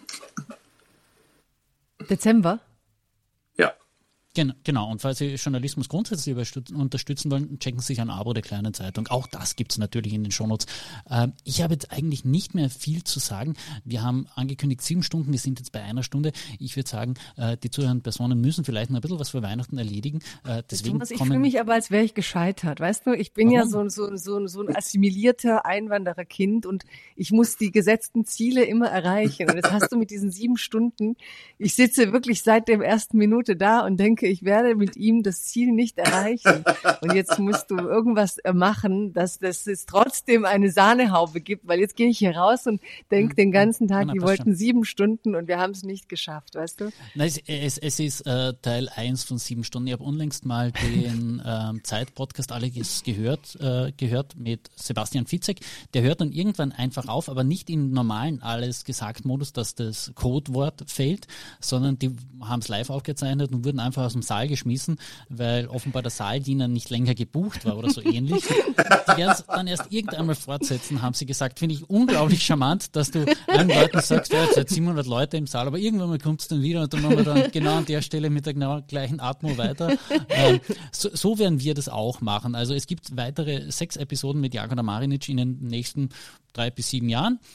Dezember? Ja. Genau, und falls Sie Journalismus grundsätzlich unterstützen wollen, checken Sie sich ein Abo der Kleinen Zeitung. Auch das gibt es natürlich in den Shownotes. Ich habe jetzt eigentlich nicht mehr viel zu sagen. Wir haben angekündigt 7 Stunden, wir sind jetzt bei 1 Stunde. Ich würde sagen, die zuhörenden Personen müssen vielleicht noch ein bisschen was für Weihnachten erledigen. Deswegen ich fühle mich aber, als wäre ich gescheitert. Weißt du, ich bin ja so ein assimilierter Einwandererkind und ich muss die gesetzten Ziele immer erreichen. Und jetzt hast du mit diesen 7 Stunden, ich sitze wirklich seit der ersten Minute da und denke, ich werde mit ihm das Ziel nicht erreichen. Und jetzt musst du irgendwas machen, dass es trotzdem eine Sahnehaube gibt, weil jetzt gehe ich hier raus und denke den ganzen Tag, die wollten 7 Stunden und wir haben es nicht geschafft, weißt du? Nein, es ist Teil 1 von 7 Stunden. Ich habe unlängst mal den Zeit-Podcast alles gehört mit Sebastian Fitzek. Der hört dann irgendwann einfach auf, aber nicht im normalen Alles-Gesagt-Modus, dass das Codewort fällt, sondern die haben es live aufgezeichnet und wurden einfach aus dem Saal geschmissen, weil offenbar der Saaldiener nicht länger gebucht war oder so ähnlich. Die werden es dann erst irgendwann mal fortsetzen, haben sie gesagt. Finde ich unglaublich charmant, dass du allen Leuten sagst, ja, jetzt sind 700 Leute im Saal, aber irgendwann mal kommt es dann wieder und dann machen wir dann genau an der Stelle mit der genau gleichen Atmo weiter. So werden wir das auch machen. Also es gibt weitere 6 Episoden mit Jagoda Marinic in den nächsten 3 bis 7 Jahren.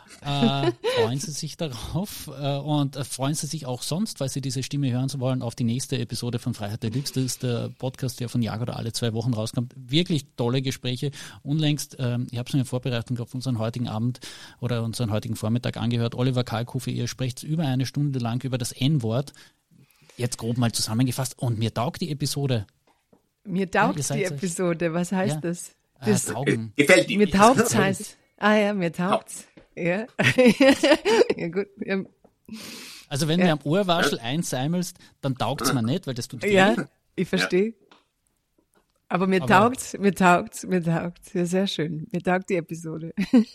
freuen Sie sich darauf und freuen Sie sich auch sonst, weil Sie diese Stimme hören wollen, auf die nächste Episode von Freiheit Deluxe. Das ist der Podcast, der von Jagoda alle 2 Wochen rauskommt. Wirklich tolle Gespräche. Unlängst, ich habe es mir in Vorbereitung auf unseren heutigen Abend oder unseren heutigen Vormittag angehört, Oliver Kalkofe, ihr sprecht über 1 Stunde lang über das N-Wort. Jetzt grob mal zusammengefasst. Und mir taugt die Episode. Mir taugt die Episode. Was heißt das? Taugen. Gefällt Ihnen. Mir taugt's heißt. Mir taugt's. Ja. Ja, gut. Ja. Also wenn du am Ohrwaschel einsammelst, dann taugt's mir nicht, weil das tut weh. Ja, ich verstehe. Aber mir taugt's. Ja, sehr schön. Mir taugt die Episode.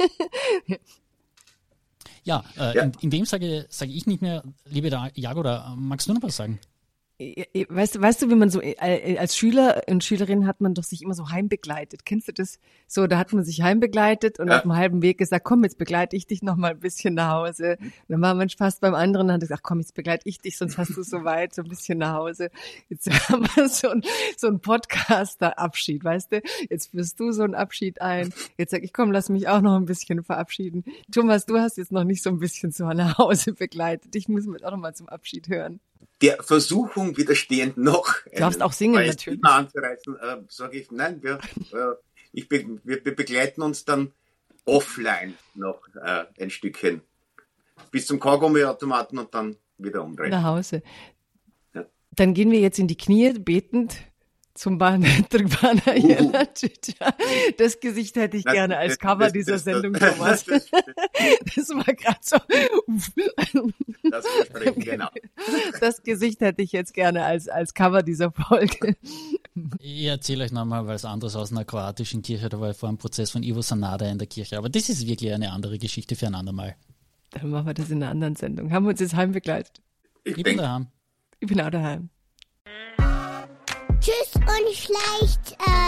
Ja, in dem sage ich nicht mehr, liebe Jagoda, magst du noch was sagen? Weißt du, wie man so als Schüler und Schülerin hat man doch sich immer so heimbegleitet. Kennst du das? So, da hat man sich heimbegleitet und auf dem halben Weg gesagt, komm, jetzt begleite ich dich noch mal ein bisschen nach Hause. Und dann war man fast beim anderen und hat gesagt, komm, jetzt begleite ich dich, sonst hast du so weit, so ein bisschen nach Hause. Jetzt haben wir so ein Podcaster-Abschied, weißt du? Jetzt führst du so einen Abschied ein. Jetzt sag ich, komm, lass mich auch noch ein bisschen verabschieden. Thomas, du hast jetzt noch nicht so ein bisschen so nach Hause begleitet. Ich muss mich auch noch mal zum Abschied hören. Der Versuchung widerstehend noch du darfst auch singen natürlich. Thema anzureißen, sage ich, nein, wir begleiten uns dann offline noch ein Stückchen bis zum Kaugummiautomaten und dann wieder umdrehen. Nach Hause. Ja. Dann gehen wir jetzt in die Knie betend zum Das Gesicht hätte ich gerne als Cover dieser Sendung, Thomas. Das war gerade so. Das versprechen, genau. Das Gesicht hätte ich jetzt gerne als Cover dieser Folge. Ich erzähle euch nochmal was anderes aus einer kroatischen Kirche. Da war ich vor einem Prozess von Ivo Sanader in der Kirche. Aber das ist wirklich eine andere Geschichte für ein andermal. Dann machen wir das in einer anderen Sendung. Haben wir uns jetzt heimbegleitet? Ich bin daheim. Ich bin auch daheim. Tschüss und schleicht.